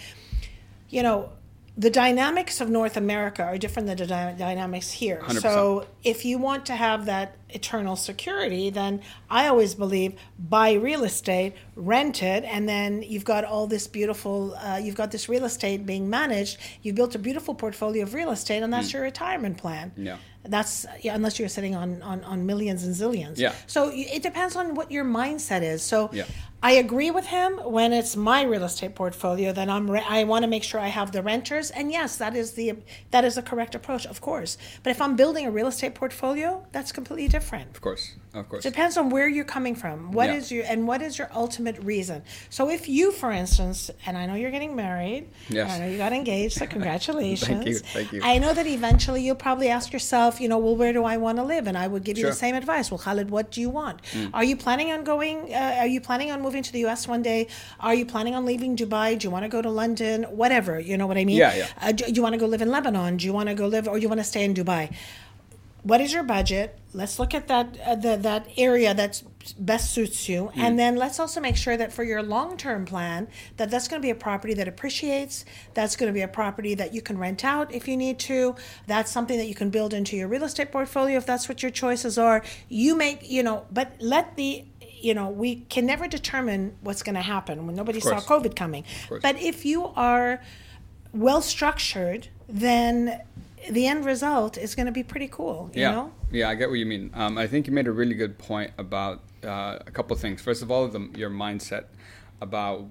you know, the dynamics of North America are different than the dynamics here.
100%.
So if you want to have that eternal security, then I always believe buy real estate, rent it, and then you've got all this beautiful, you've got this real estate being managed. You've built a beautiful portfolio of real estate, and that's your retirement plan.
Yeah.
That's, unless you're sitting on millions and zillions.
Yeah.
So it depends on what your mindset is. So
Yeah.
I agree with him. When it's my real estate portfolio, then I want to make sure I have the renters. And yes, that is the correct approach, of course. But if I'm building a real estate portfolio, that's completely different.
Of course.
Depends on where you're coming from. What is your ultimate reason? So if you, for instance, and I know you're getting married,
Yes.
I know you got engaged, so congratulations.
Thank you.
I know that eventually you'll probably ask yourself, you know, well, where do I want to live? And I would give you the same advice. Well, Khalid, what do you want? Are you planning on going? Are you planning on moving to the U.S. one day? Are you planning on leaving Dubai? Do you want to go to London? Whatever, you know what I mean?
Yeah.
Do you want to go live in Lebanon? Do you want to go live, or do you want to stay in Dubai? What is your budget? Let's look at that that area that's best suits you, and then let's also make sure that for your long-term plan, that's going to be a property that appreciates. That's going to be a property that you can rent out if you need to. That's something that you can build into your real estate portfolio if that's what your choices are. You make, you know, but let the, you know, we can never determine what's going to happen when nobody saw COVID coming. But if you are well structured, then the end result is going to be pretty cool, you know?
Yeah, I get what you mean. I think you made a really good point about a couple of things. First of all, your mindset about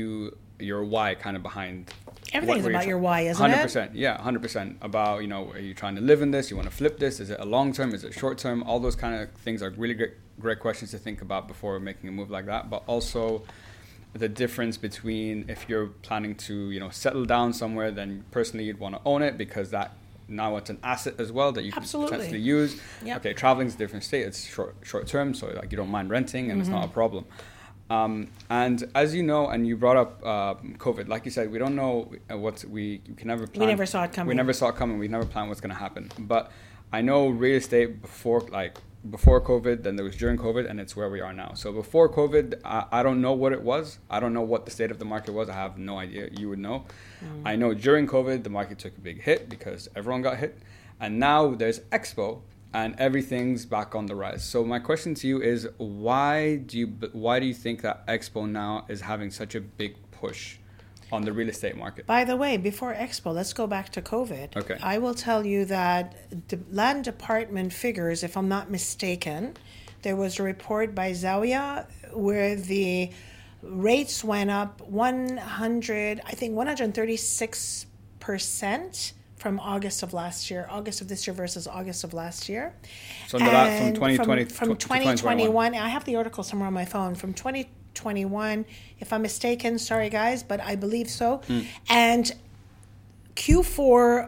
your why kind of behind.
Everything is about your why, isn't
100%, it? 100%, yeah, 100%. About, you know, are you trying to live in this? You want to flip this? Is it a long term? Is it short term? All those kind of things are really great questions to think about before making a move like that. But also the difference between if you're planning to, you know, settle down somewhere, then personally you'd want to own it because that now it's an asset as well that you can
Absolutely.
potentially use.
Yep.
Okay, traveling is a different state. It's short term, so like you don't mind renting, and it's not a problem. And as you know, and you brought up COVID, like you said, we don't know we can never plan.
We never saw it coming.
We never saw it coming. We never planned what's going to happen. But I know real estate before COVID, then there was during COVID, and it's where we are now. So before COVID, I don't know what it was. I don't know what the state of the market was. I have no idea. You would know. I know during COVID, the market took a big hit because everyone got hit. And now there's Expo, and everything's back on the rise. So my question to you is, why do you think that Expo now is having such a big push on the real estate market?
By the way, before Expo, let's go back to COVID.
Okay.
I will tell you that the land department figures, if I'm not mistaken, there was a report by Zawiya where the rates went up 136% from August of this year versus August of last year.
So from 2020
from 2021, I have the article somewhere on my phone, from 2021, if I'm mistaken, sorry guys, but I believe so. And Q4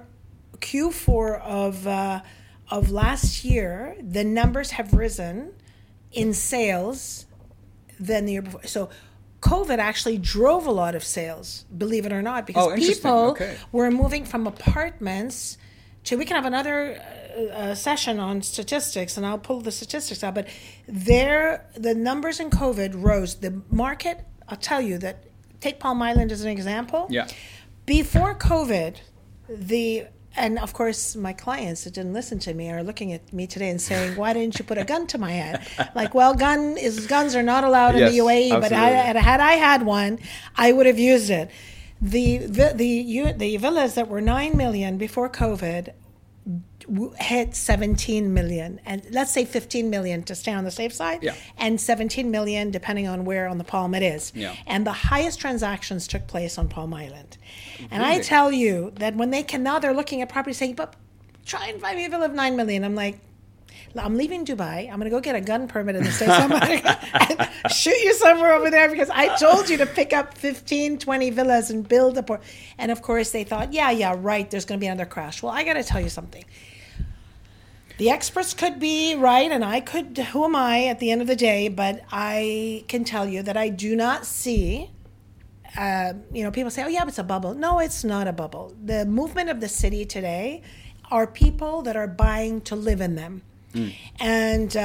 of last year, the numbers have risen in sales than the year before. So COVID actually drove a lot of sales, believe it or not, because people were moving from apartments to, we can have another session on statistics, and I'll pull the statistics out, but the numbers in COVID rose. The market, I'll tell you that, take Palm Island as an example.
Yeah.
Before COVID, and of course, my clients that didn't listen to me are looking at me today and saying, why didn't you put a gun to my head? Like, well, guns are not allowed in the UAE,
absolutely.
but had I had one, I would have used it. The villas that were 9 million before COVID hit 17 million, and let's say 15 million to stay on the safe side, and 17 million depending on where on the Palm it is. And the highest transactions took place on Palm Island. And I tell you that when they're looking at property saying, but try and find me a villa of 9 million. I'm like, I'm leaving Dubai. I'm going to go get a gun permit in the States. I'm going to shoot you somewhere over there because I told you to pick up 15, 20 villas and build a port. And of course they thought, yeah, right, there's going to be another crash. Well, I got to tell you something. The experts could be right, and who am I at the end of the day? But I can tell you that I do not see, people say, oh yeah, it's a bubble. No, it's not a bubble. The movement of the city today are people that are buying to live in them. And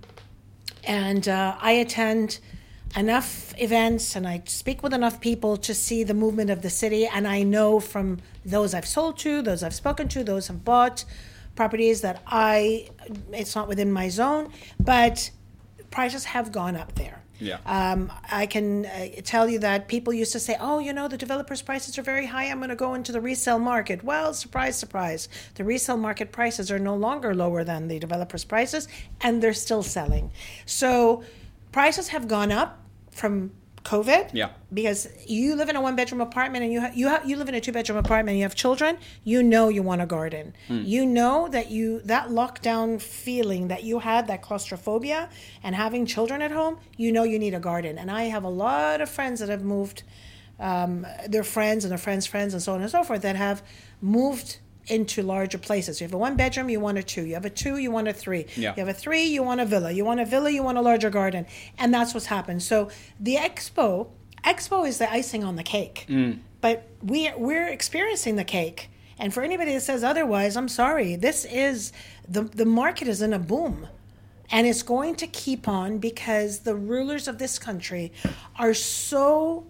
I attend enough events and I speak with enough people to see the movement of the city. And I know from those I've sold to, those I've spoken to, those have bought properties that it's not within my zone, but prices have gone up there.
Yeah.
I can tell you that people used to say, oh, the developers' prices are very high. I'm going to go into the resale market. Well, surprise, surprise. The resale market prices are no longer lower than the developers' prices, and they're still selling. So prices have gone up from COVID.
Yeah.
Because you live in a one-bedroom apartment and you live in a two-bedroom apartment and you have children, you want a garden. You know that that lockdown feeling that you had, that claustrophobia, and having children at home, you need a garden. And I have a lot of friends that have moved, their friends and their friends' friends and so on and so forth, that have moved into larger places. You have a one bedroom, you want a two. You have a two, you want a three.
Yeah.
You have a three, you want a villa. You want a villa, you want a larger garden. And that's what's happened. So the Expo is the icing on the cake. But we're experiencing the cake. And for anybody that says otherwise, I'm sorry. This is, the market is in a boom. And it's going to keep on because the rulers of this country are so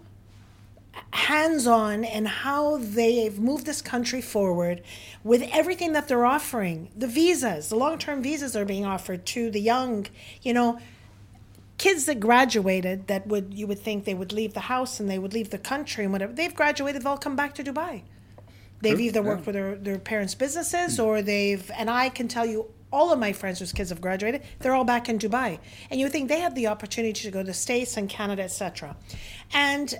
hands-on in how they've moved this country forward with everything that they're offering. The visas, the long-term visas are being offered to the young, kids that graduated that you would think they would leave the house and they would leave the country and whatever. They've graduated, they've all come back to Dubai. They've either worked with their parents' businesses or and I can tell you all of my friends whose kids have graduated, they're all back in Dubai. And you would think they had the opportunity to go to the States and Canada, etc. And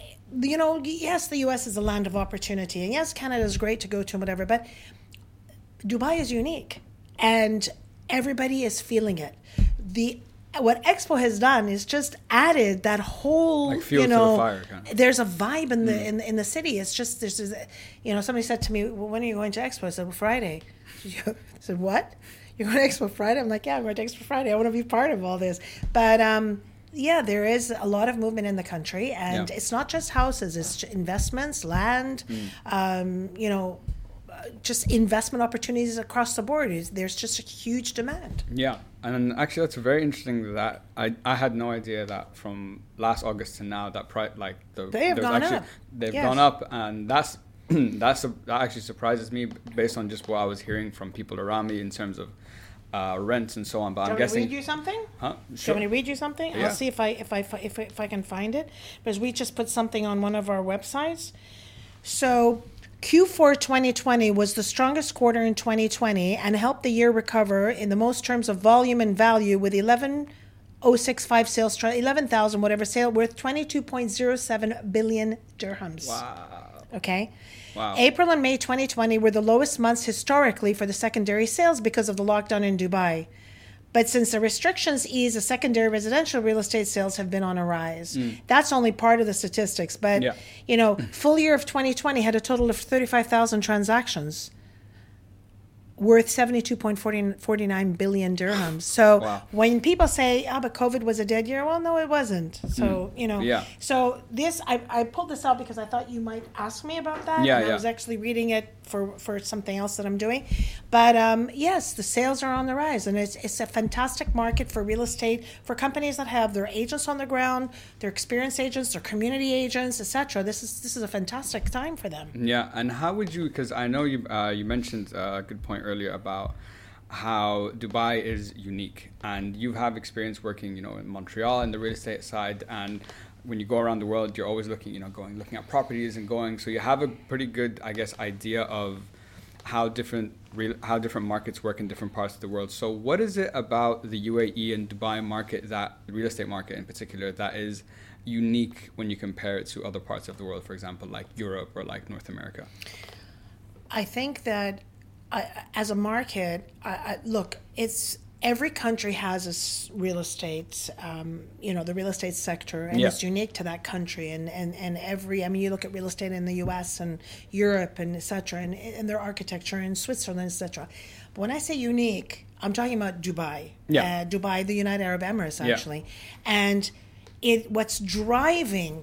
yes, the U.S. is a land of opportunity, and yes, Canada is great to go to and whatever, but Dubai is unique, and everybody is feeling it. The what Expo has done is just added that whole,
like fuel
you know,
to the fire, kind of.
There's a vibe in the in the city. It's just there's, you know, somebody said to me, well, when are you going to Expo? I said, well, Friday. I said, what? You're going to Expo Friday? I'm like, yeah, I'm going to Expo Friday. I want to be part of all this. But yeah, there is a lot of movement in the country, and it's not just houses, it's investments, land, you know, just investment opportunities across the board. There's just a huge demand.
Yeah, and actually that's very interesting that I had no idea that from last August to now that
they have gone up.
They've gone up, and that actually surprises me based on just what I was hearing from people around me in terms of rents and so on. But I'm guessing.
Read you something?
Huh?
Sure. Do you want me to read you something?
Yeah.
I'll see if I can find it, because we just put something on one of our websites. So Q4 2020 was the strongest quarter in 2020 and helped the year recover in the most terms of volume and value, with 11,065 sales, 11,000 whatever sale worth 22.07 billion dirhams.
Wow.
Okay.
Wow.
April and May 2020 were the lowest months historically for the secondary sales because of the lockdown in Dubai. But since the restrictions eased, the secondary residential real estate sales have been on a rise. That's only part of the statistics. But, you know, full year of 2020 had a total of 35,000 transactions worth 72.49 billion dirhams. So when people say, but COVID was a dead year, well, no, it wasn't. So, you know.
Yeah.
So this, I pulled this out because I thought you might ask me about that.
Yeah,
and I was actually reading it for something else that I'm doing. But yes, the sales are on the rise, and it's a fantastic market for real estate, for companies that have their agents on the ground, their experienced agents, their community agents, etc. This is a fantastic time for them.
Yeah, and how would you? Because I know you mentioned a good point earlier about how Dubai is unique, and you have experience working, you know, in Montreal in the real estate side, and when you go around the world, you're always looking, you know, looking at properties and so you have a pretty good, I guess, idea of how different markets work in different parts of the world. So what is it about the UAE and Dubai market, that the real estate market in particular, that is unique when you compare it to other parts of the world, for example, like Europe or like North America?
I think that as a market, look, it's every country has its real estate, you know, the real estate sector, and it's unique to that country. And every, I mean, you look at real estate in the U.S. and Europe and et cetera, and their architecture in Switzerland, et cetera. But when I say unique, I'm talking about Dubai. Dubai, the United Arab Emirates, actually. And what's driving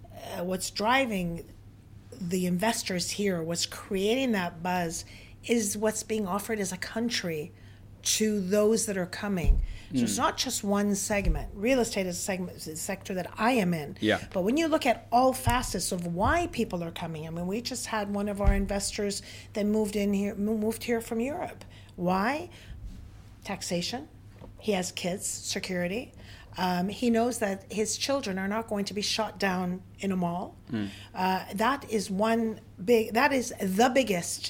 the investors here, what's creating that buzz, is what's being offered as a country to those that are coming. So it's not just one segment. Real estate is a sector that I am in. But when you look at all facets of why people are coming, I mean, we just had one of our investors that moved here from Europe. Why? Taxation. He has kids, security. He knows that his children are not going to be shot down in a mall. That is the biggest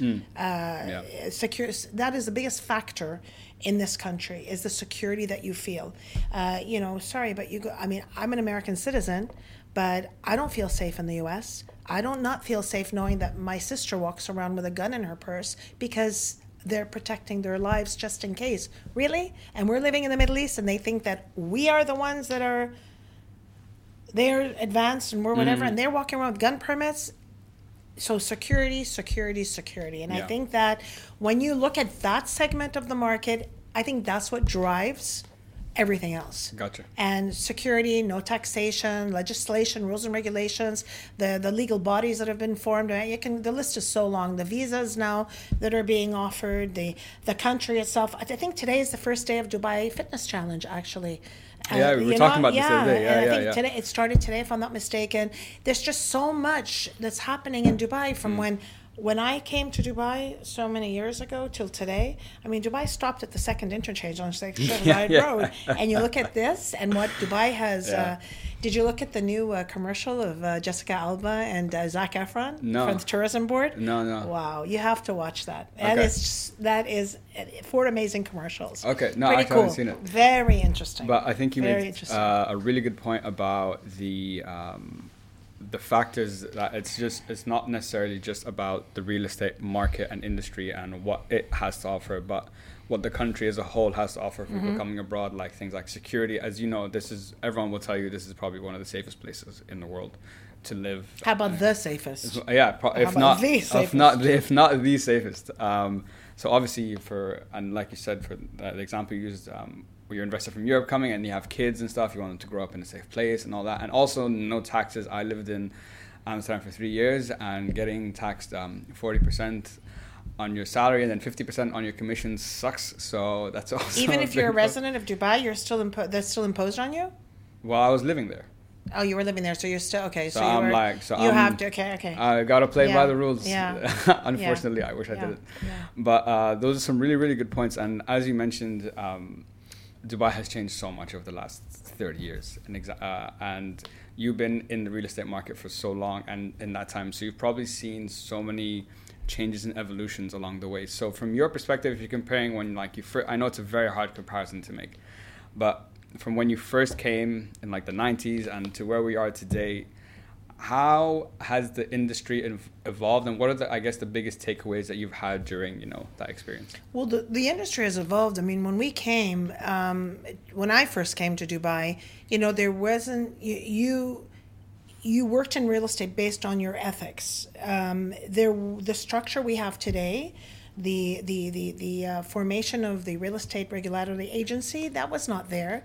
that is the biggest factor in this country, is the security that you feel. You know, sorry, but I mean, I'm an American citizen, but I don't feel safe in the U.S. I don't not feel safe knowing that my sister walks around with a gun in her purse because they're protecting their lives just in case. Really? And we're living in the Middle East, and they think that we are the ones that they're advanced and we're whatever, and they're walking around with gun permits. So security. And I think that when you look at that segment of the market, I think that's what drives everything else.
Gotcha.
And security, no taxation, legislation, rules and regulations, the legal bodies that have been formed. The list is so long. The visas now that are being offered, the country itself. I think today is the first day of Dubai Fitness Challenge, actually.
We were talking about this the other day.
I think today, it started today, if I'm not mistaken. There's just so much that's happening in Dubai from when I came to Dubai so many years ago till today. I mean, Dubai stopped at the second interchange on Sheikh Road. And you look at this and what Dubai has. Did you look at the new commercial of Jessica Alba and Zac Efron from the tourism board?
No.
Wow, you have to watch that.
Okay.
That is 4 amazing commercials.
Okay, no,
Pretty
actually,
cool.
I haven't seen it.
Very interesting.
But I think you made a really good point about the the fact is that it's not necessarily just about the real estate market and industry and what it has to offer, but what the country as a whole has to offer for people coming abroad, like things like security. As you know, everyone will tell you this is probably one of the safest places in the world to live.
How about the safest?
Yeah, if not the safest. So obviously and like you said, for the example you used, you're an investor from Europe coming and you have kids and stuff, you want them to grow up in a safe place and all that. And also no taxes. I lived in Amsterdam for 3 years, and getting taxed 40% on your salary and then 50% on your commission sucks. So that's also
even if you're a resident of Dubai, you're still that's still imposed on you.
Well, I was living there.
Oh, you were living there, so you're still okay.
So have to.
Okay.
I gotta play by the rules.
Yeah.
Unfortunately, I wish I didn't. Yeah. But those are some really, really good points. And as you mentioned, Dubai has changed so much over the last 30 years, and you've been in the real estate market for so long, and in that time, so you've probably seen so many changes and evolutions along the way. So from your perspective, if you're comparing when I know it's a very hard comparison to make, but from when you first came in like the 90s and to where we are today, how has the industry evolved, and what are the biggest takeaways that you've had during that experience?
Well, the industry has evolved. I mean, when we came, when I first came to Dubai, there wasn't you worked in real estate based on your ethics. The structure we have today, the formation of the real estate regulatory agency, that was not there.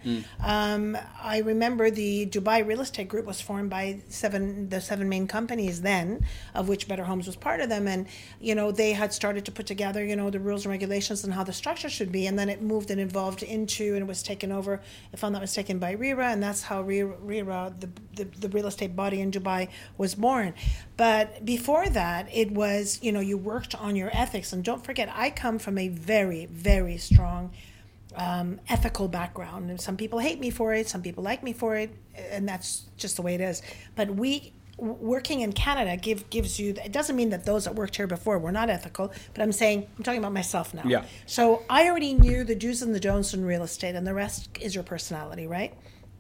I remember the Dubai Real Estate Group was formed by the seven main companies then, of which Better Homes was part of them, and they had started to put together the rules and regulations and how the structure should be, and then it moved and evolved into, and it was taken over, if I'm not mistaken, by RERA, and that's how RERA, the real estate body in Dubai, was born. But before that, it was you worked on your ethics. And don't forget, I come from a very, very strong ethical background. And some people hate me for it, some people like me for it, and that's just the way it is. But working in Canada gives you, it doesn't mean that those that worked here before were not ethical, but I'm talking about myself now.
Yeah.
So I already knew the do's and the don'ts in real estate, and the rest is your personality, right?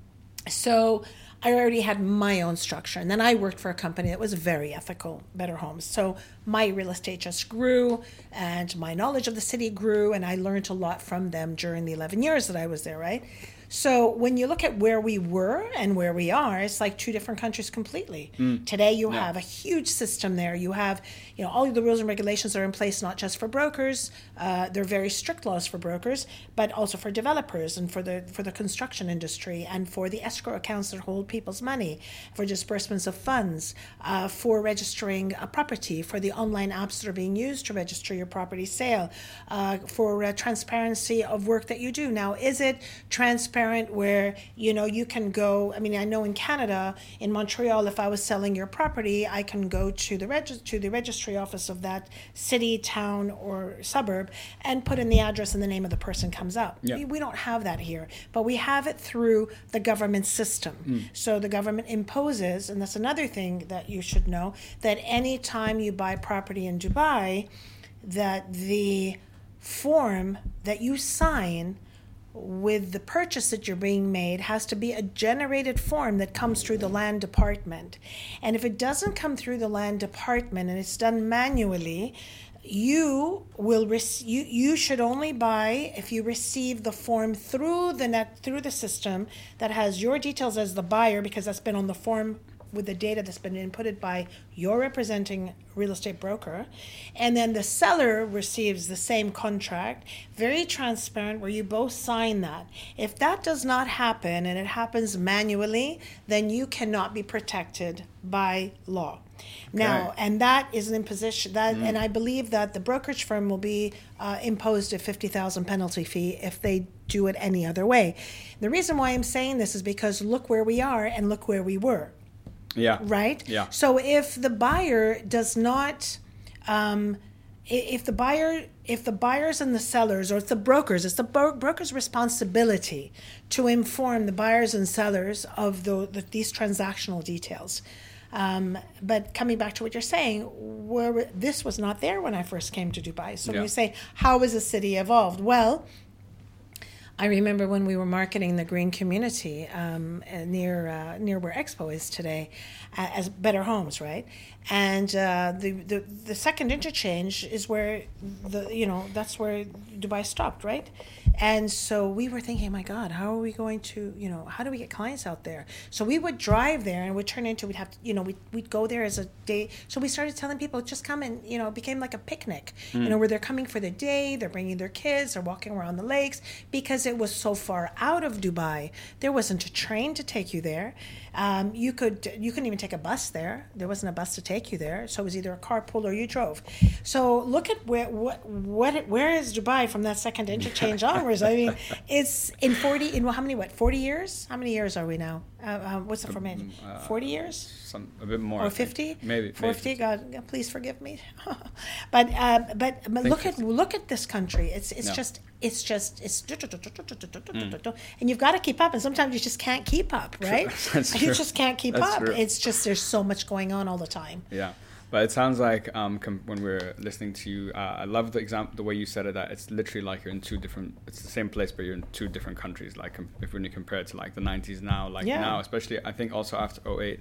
So I already had my own structure. And then I worked for a company that was very ethical, Better Homes. So my real estate just grew, and my knowledge of the city grew, and I learned a lot from them during the 11 years that I was there, right? So when you look at where we were and where we are, it's like two different countries completely. Today you have a huge system there. You have, all of the rules and regulations are in place, not just for brokers. They're very strict laws for brokers, but also for developers and for the construction industry, and for the escrow accounts that hold people's money, for disbursements of funds, for registering a property, for the online apps that are being used to register your property sale, for transparency of work that you do. Now, is it transparent where you can go? I mean, I know in Canada, in Montreal, if I was selling your property, I can go to the registry office of that city, town, or suburb and put in the address, and the name of the person comes up.
Yeah.
We don't have that here, but we have it through the government system. So the government imposes, and that's another thing that you should know, that any time you buy property in Dubai, that the form that you sign with the purchase that you're being made has to be a generated form that comes through the land department. And if it doesn't come through the land department and it's done manually, you should only buy if you receive the form through the system that has your details as the buyer, because that's been on the form with the data that's been inputted by your representing real estate broker, and then the seller receives the same contract, very transparent, where you both sign that. If that does not happen, and it happens manually, then you cannot be protected by law. Now, and that is an imposition, and I believe that the brokerage firm will be imposed a $50,000 penalty fee if they do it any other way. The reason why I'm saying this is because look where we are and look where we were.
Yeah.
Right?
Yeah.
So if the buyer does not, if the buyers and the sellers, or it's the brokers, it's the broker's responsibility to inform the buyers and sellers of these transactional details. But coming back to what you're saying, this was not there when I first came to Dubai. So when you say, how has the city evolved? Well, I remember when we were marketing the green community near where Expo is today, as Better Homes, right? And the second interchange is where that's where Dubai stopped, right? And so we were thinking, my God, how are we going to, how do we get clients out there? So we would drive there and we'd have to, we'd go there as a day. So we started telling people, just come and, it became like a picnic, where they're coming for the day, they're bringing their kids, they're walking around the lakes, because it was so far out of Dubai. There wasn't a train to take you there. You couldn't even take a bus there. There wasn't a bus to take you there. So it was either a carpool or you drove. So look at where is Dubai from that second interchange onwards. I mean, it's in 40 years? How many years are we now? What's the formation? 40 years?
A bit more.
Or 50?
Maybe
50. God, please forgive me. but look at this country. It's just and you've got to keep up, and sometimes you just can't keep up, right? You just can't keep up.
True.
It's just there's so much going on all the time.
Yeah. But it sounds like when we're listening to you, I love the way you said it, that it's literally like you're in it's the same place, but you're in two different countries. Like if when you compare it to like the 90s now, now, especially I think also after 2008,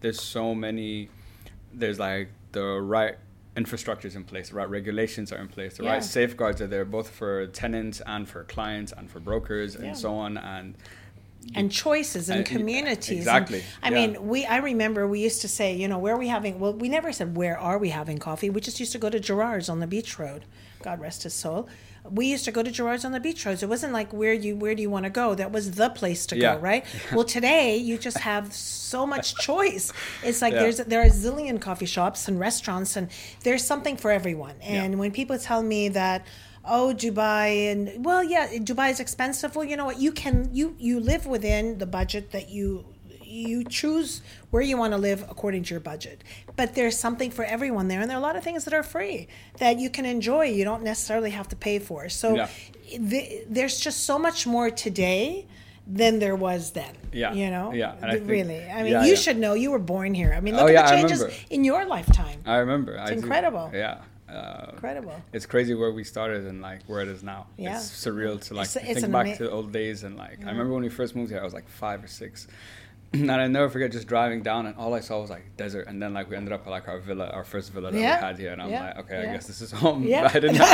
there's like the right infrastructures in place, the right regulations are in place, the right safeguards are there, both for tenants and for clients and for brokers and so on.
And choices and communities.
Exactly.
And, I remember we used to say, where are we having, well, we never said, where are we having coffee? We just used to go to Gerard's on the beach road. God rest his soul. We used to go to Gerard's on the beach roads. It wasn't like, where do you want to go? That was the place to go, right? Well, today you just have so much choice. It's like there are a zillion coffee shops and restaurants, and there's something for everyone. And when people tell me that, Dubai, Dubai is expensive. Well, you know what? You live within the budget that you choose where you want to live according to your budget. But there's something for everyone there, and there are a lot of things that are free that you can enjoy. You don't necessarily have to pay for. So there's just so much more today than there was then. Really. I mean, you should know. You were born here. I mean, look at the changes in your lifetime.
I remember.
It's incredible.
Yeah.
Incredible.
It's crazy where we started and like where it is now.
Yeah.
It's surreal to think back to the old days, and I remember when we first moved here, I was like 5 or 6. And I never forget just driving down, and all I saw was like desert, and then like we ended up at like our first villa that we had here, and I'm like, okay, I guess this is home.
Yeah.
I didn't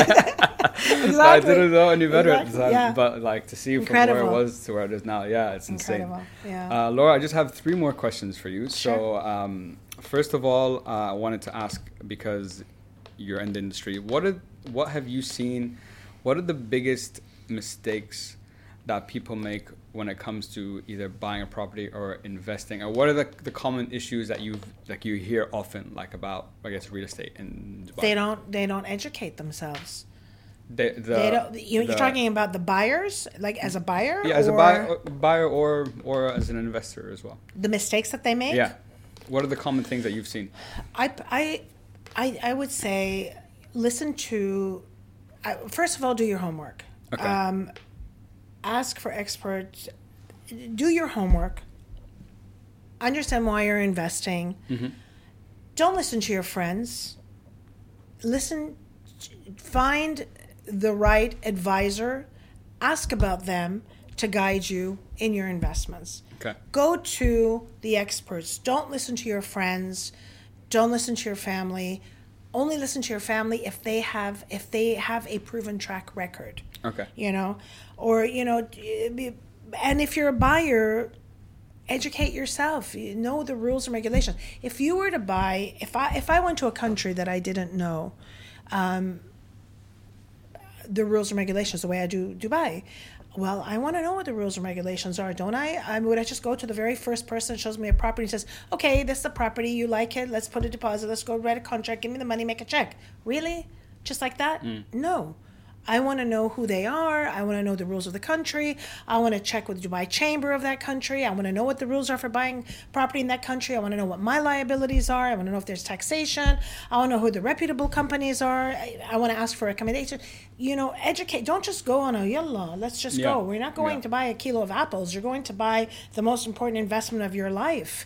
I didn't know any better at the time, but like to see from where it was to where it is now, it's insane.
Yeah.
Laura, I just have 3 more questions for you.
Sure.
So first of all, I wanted to ask, because you're in the industry, what have you seen, what are the biggest mistakes that people make when it comes to either buying a property or investing, or what are the common issues that you hear often, like about, I guess, real estate in Dubai?
They don't educate themselves.
You're
talking about the buyers, like as a buyer?
Yeah, as a buyer or as an investor as well.
The mistakes that they make?
Yeah. What are the common things that you've seen?
I would say listen to, first of all, do your homework.
Okay.
Ask for experts. Do your homework. Understand why you're investing. Mm-hmm. Don't listen to your friends. Find the right advisor. Ask about them to guide you in your investments.
Okay.
Go to the experts. Don't listen to your friends. Don't listen to your family. Only listen to your family if they have a proven track record.
Okay.
And if you're a buyer, educate yourself. You know the rules and regulations. If you were to buy, if I went to a country that I didn't know, the rules and regulations the way I do Dubai, well, I want to know what the rules and regulations are, don't I? Would I just go to the very first person that shows me a property and says, okay, this is the property, you like it, let's put a deposit, let's go write a contract, give me the money, make a check. Really? Just like that? No. I want to know who they are. I want to know the rules of the country. I want to check with the Dubai Chamber of that country. I want to know what the rules are for buying property in that country. I want to know what my liabilities are. I want to know if there's taxation. I want to know who the reputable companies are. I want to ask for recommendation. Educate. Don't just go on a yallah, let's just go. We're not going to buy a kilo of apples. You're going to buy the most important investment of your life.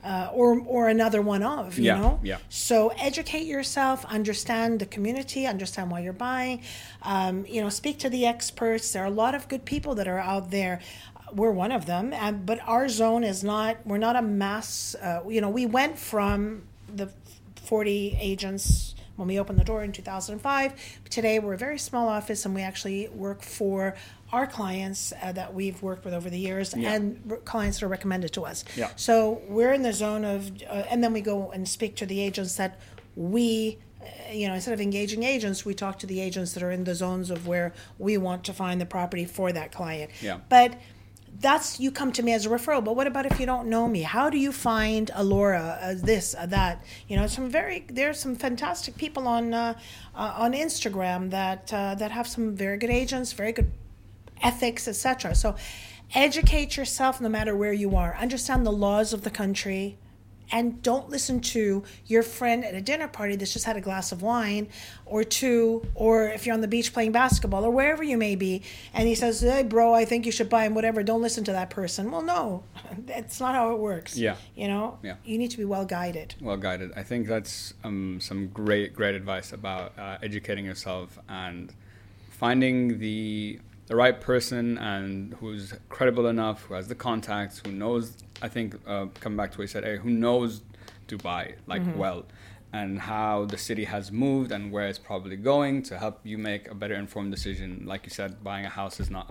or another one of, you know?
Yeah.
So educate yourself, understand the community, understand why you're buying, speak to the experts. There are a lot of good people that are out there. We're one of them, but our zone is not, we're not a mass, we went from the 40 agents when we opened the door in 2005. Today, we're a very small office, and we actually work for our clients that we've worked with over the years, and clients that are recommended to us.
Yeah.
So we're in the zone of, and then we go and speak to the agents that we, instead of engaging agents, we talk to the agents that are in the zones of where we want to find the property for that client.
Yeah.
But that's, you come to me as a referral, but what about if you don't know me? How do you find a Laura, this, that? There's some fantastic people on Instagram that have some very good agents, very good ethics, etc. So educate yourself no matter where you are. Understand the laws of the country. And don't listen to your friend at a dinner party that's just had a glass of wine or two, or if you're on the beach playing basketball or wherever you may be, and he says, hey, bro, I think you should buy him whatever. Don't listen to that person. Well, no, that's not how it works.
Yeah.
You need to be well guided.
Well guided. I think that's some great advice about educating yourself and finding the right person, and who's credible enough, who has the contacts, who knows, I think, coming back to what you said, who knows Dubai well, and how the city has moved and where it's probably going, to help you make a better informed decision. Like you said, buying a house is not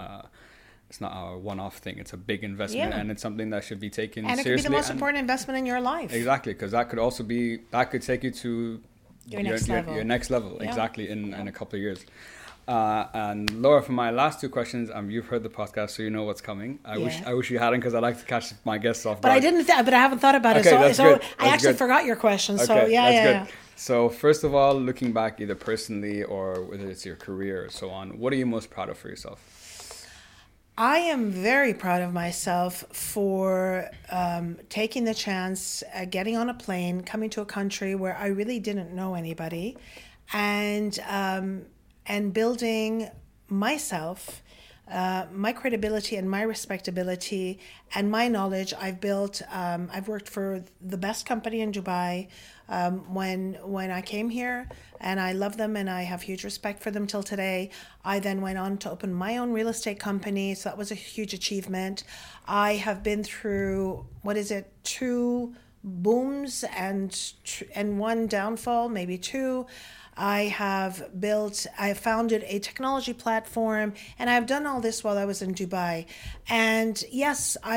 a one-off thing. It's a big investment, and it's something that should be taken seriously. And it could be
the most important investment in your life.
Exactly, because that could take you to
your next level.
Exactly, in a couple of years. And Laura, for my last two questions, you've heard the podcast, so you know what's coming. I wish you hadn't, because I like to catch my guests off guard.
But I haven't thought about it. So I actually forgot your question. So
that's
yeah.
Good. So first of all, looking back, either personally or whether it's your career or so on, what are you most proud of for yourself?
I am very proud of myself for taking the chance, getting on a plane, coming to a country where I really didn't know anybody, and building myself, my credibility and my respectability and my knowledge. I've worked for the best company in Dubai when I came here, and I love them and I have huge respect for them till today. I then went on to open my own real estate company, so that was a huge achievement. I have been through, 2 booms and one downfall, maybe 2. I founded a technology platform, and I've done all this while I was in Dubai. And yes, I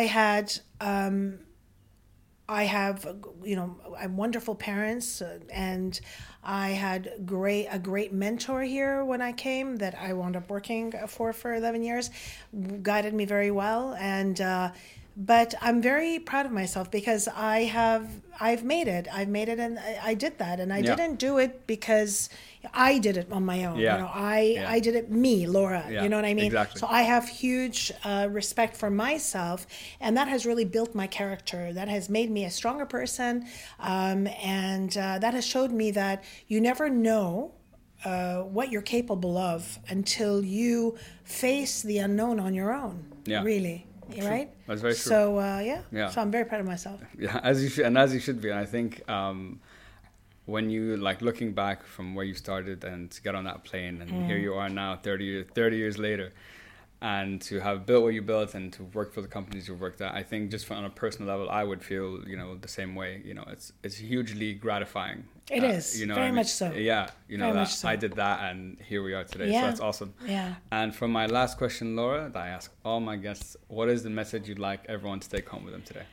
have wonderful parents, and I had a great mentor here when I came that I wound up working for 11 years, guided me very well. But I'm very proud of myself because I've made it. And I did that. And I didn't do it because I did it on my own.
Yeah.
I did it, me, Laura.
Yeah.
You know what I mean?
Exactly.
So I have huge respect for myself, and that has really built my character. That has made me a stronger person. And that has showed me that you never know what you're capable of until you face the unknown on your own.
Yeah.
Really.
True.
Right?
That's very true.
So, So I'm very proud of myself.
Yeah, as you should be. And I think when you, looking back from where you started and to get on that plane, and here you are now 30 years later, and to have built what you built and to work for the companies you've worked at, I think just on a personal level, I would feel, the same way. It's hugely gratifying.
It is. Very much so.
Yeah.
That so.
I did that, and here we are today.
Yeah.
So that's awesome.
Yeah.
And for my last question, Laura, that I ask all my guests, what is the message you'd like everyone to take home with them today?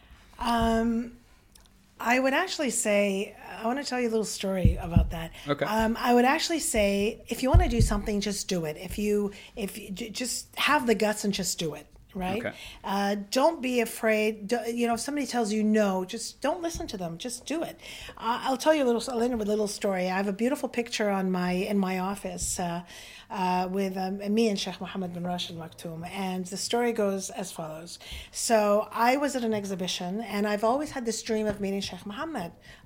I would actually say, I want to tell you a little story about that.
Okay.
I would actually say, if you want to do something, just do it. If you just have the guts and just do it. Right?
Okay.
Don't be afraid. If somebody tells you no, just don't listen to them. Just do it. I'll tell you I'll end with a little story. I have a beautiful picture in my office with me and Sheikh Mohammed bin Rashid Maktoum, and the story goes as follows. So I was at an exhibition, and I've always had this dream of meeting Sheikh Mohammed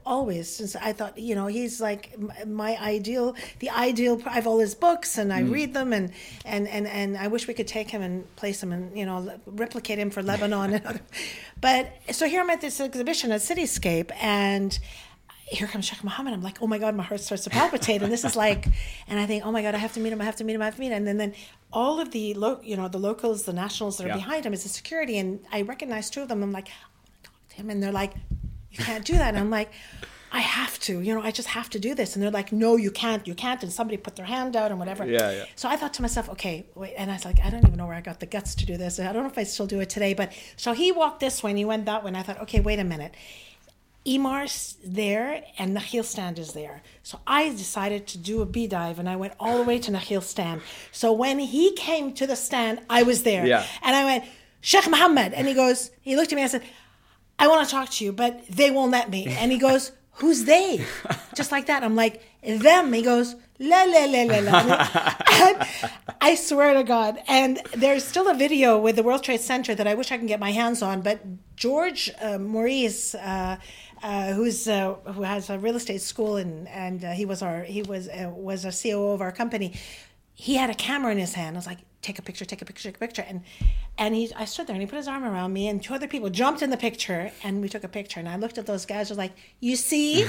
always, since I thought, he's like my ideal, I have all his books and I read them, and I wish we could take him and place him and, replicate him for Lebanon. But so here I'm at this exhibition at Cityscape, and here comes Sheikh Mohammed. I'm like, oh my God, my heart starts to palpitate. And this is like, and I think, oh my God, I have to meet him. And then all of the, the locals, the nationals that are behind him is the security. And I recognize two of them. I'm like, I want to talk to him. And they're like, you can't do that. And I'm like, I have to, I just have to do this. And they're like, no, you can't. And somebody put their hand out and whatever.
Yeah.
So I thought to myself, okay, wait. And I was like, I don't even know where I got the guts to do this. I don't know if I still do it today. But so he walked this way and he went that way. And I thought, okay, wait a minute. Emar's there and Nakhil stand is there. So I decided to do a bee dive and I went all the way to Nakhil's stand. So when he came to the stand, I was there.
Yeah.
And I went, Sheikh Mohammed. And he looked at me and I said, I want to talk to you, but they won't let me. And he goes, who's they? Just like that. I'm like, them. He goes, la, la, la, la, la. And I swear to God. And there's still a video with the World Trade Center that I wish I can get my hands on. But George Maurice, who has a real estate school and he was a COO of our company. He had a camera in his hand. I was like, take a picture. And I stood there and he put his arm around me and two other people jumped in the picture and we took a picture. And I looked at those guys, I was like, you see?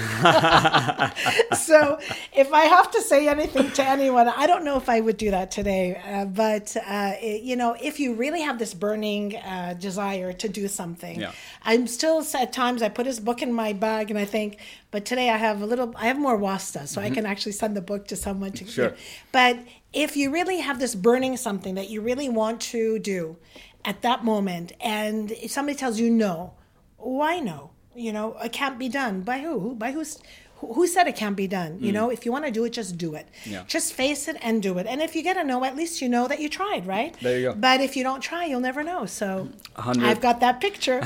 So if I have to say anything to anyone, I don't know if I would do that today. But if you really have this burning desire to do something, I'm still, at times I put his book in my bag and I think, but today I have more wasta, so I can actually send the book to someone to.
Sure.
But if you really have this burning something that you really want to do at that moment, and if somebody tells you no, why no? It can't be done. By who? Who said it can't be done? If you want to do it, just do it.
Yeah.
Just face it and do it. And if you get a no, at least you know that you tried, right?
There you go.
But if you don't try, you'll never know. So
100.
I've got that picture.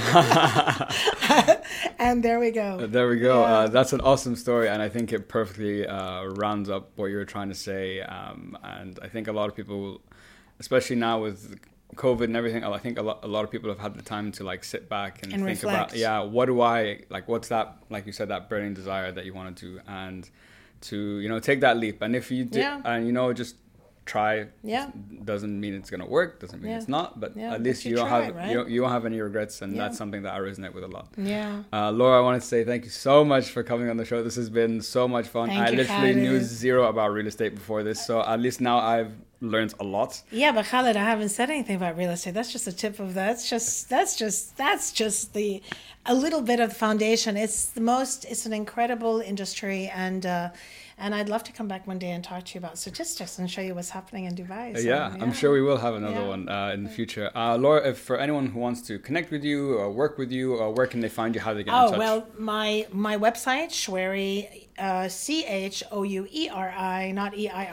And there we go.
There we go.
Yeah.
That's an awesome story, and I think it perfectly rounds up what you were trying to say. And I think a lot of people, especially now with COVID and everything, I think a lot of people have had the time to like sit back and think
reflect.
about, what do I like? What's that? Like you said, that burning desire that you want to do, and to take that leap. And if you do, and just try.
Yeah.
Doesn't mean it's gonna work. Doesn't mean it's not. But at least you
don't
have
right?
you won't have any regrets, and that's something that I resonate with a lot.
Yeah.
Laura, I wanted to say thank you so much for coming on the show. This has been so much fun.
Thank
I
you,
literally
Khaled.
knew zero about real estate before this, so at least now I've learned a lot.
Yeah, but Khaled, I haven't said anything about real estate. That's just a tip of that's just a little bit of the foundation. It's an incredible industry, and I'd love to come back one day and talk to you about statistics and show you what's happening in Dubai. So,
I'm sure we will have another one in the future. Laura, if for anyone who wants to connect with you or work with you, where can they find you? How do they get in touch?
Well, my website, Choueiri, Choueri, not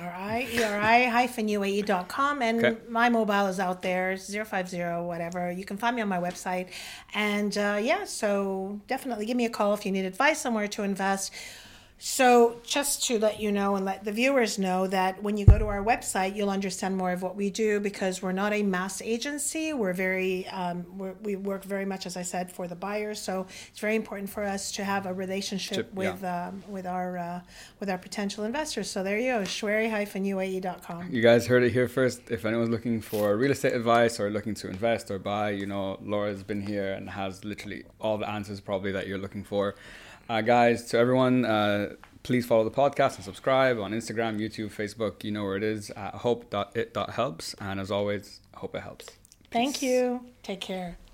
EIRI, and my mobile is out there, 050 whatever. You can find me on my website, and so definitely give me a call if you need advice on where to invest. So just to let you know and let the viewers know that when you go to our website, you'll understand more of what we do, because we're not a mass agency. We're very, we work very much, as I said, for the buyers. So it's very important for us to have a relationship with our potential investors. So there you go, Choueiri-UAE.com.
You guys heard it here first. If anyone's looking for real estate advice or looking to invest or buy, Laura's been here and has literally all the answers probably that you're looking for. Guys, to everyone, please follow the podcast and subscribe on Instagram, YouTube, Facebook. You know where it is, hope.it.helps. And as always, hope it helps.
Thank you. Take care.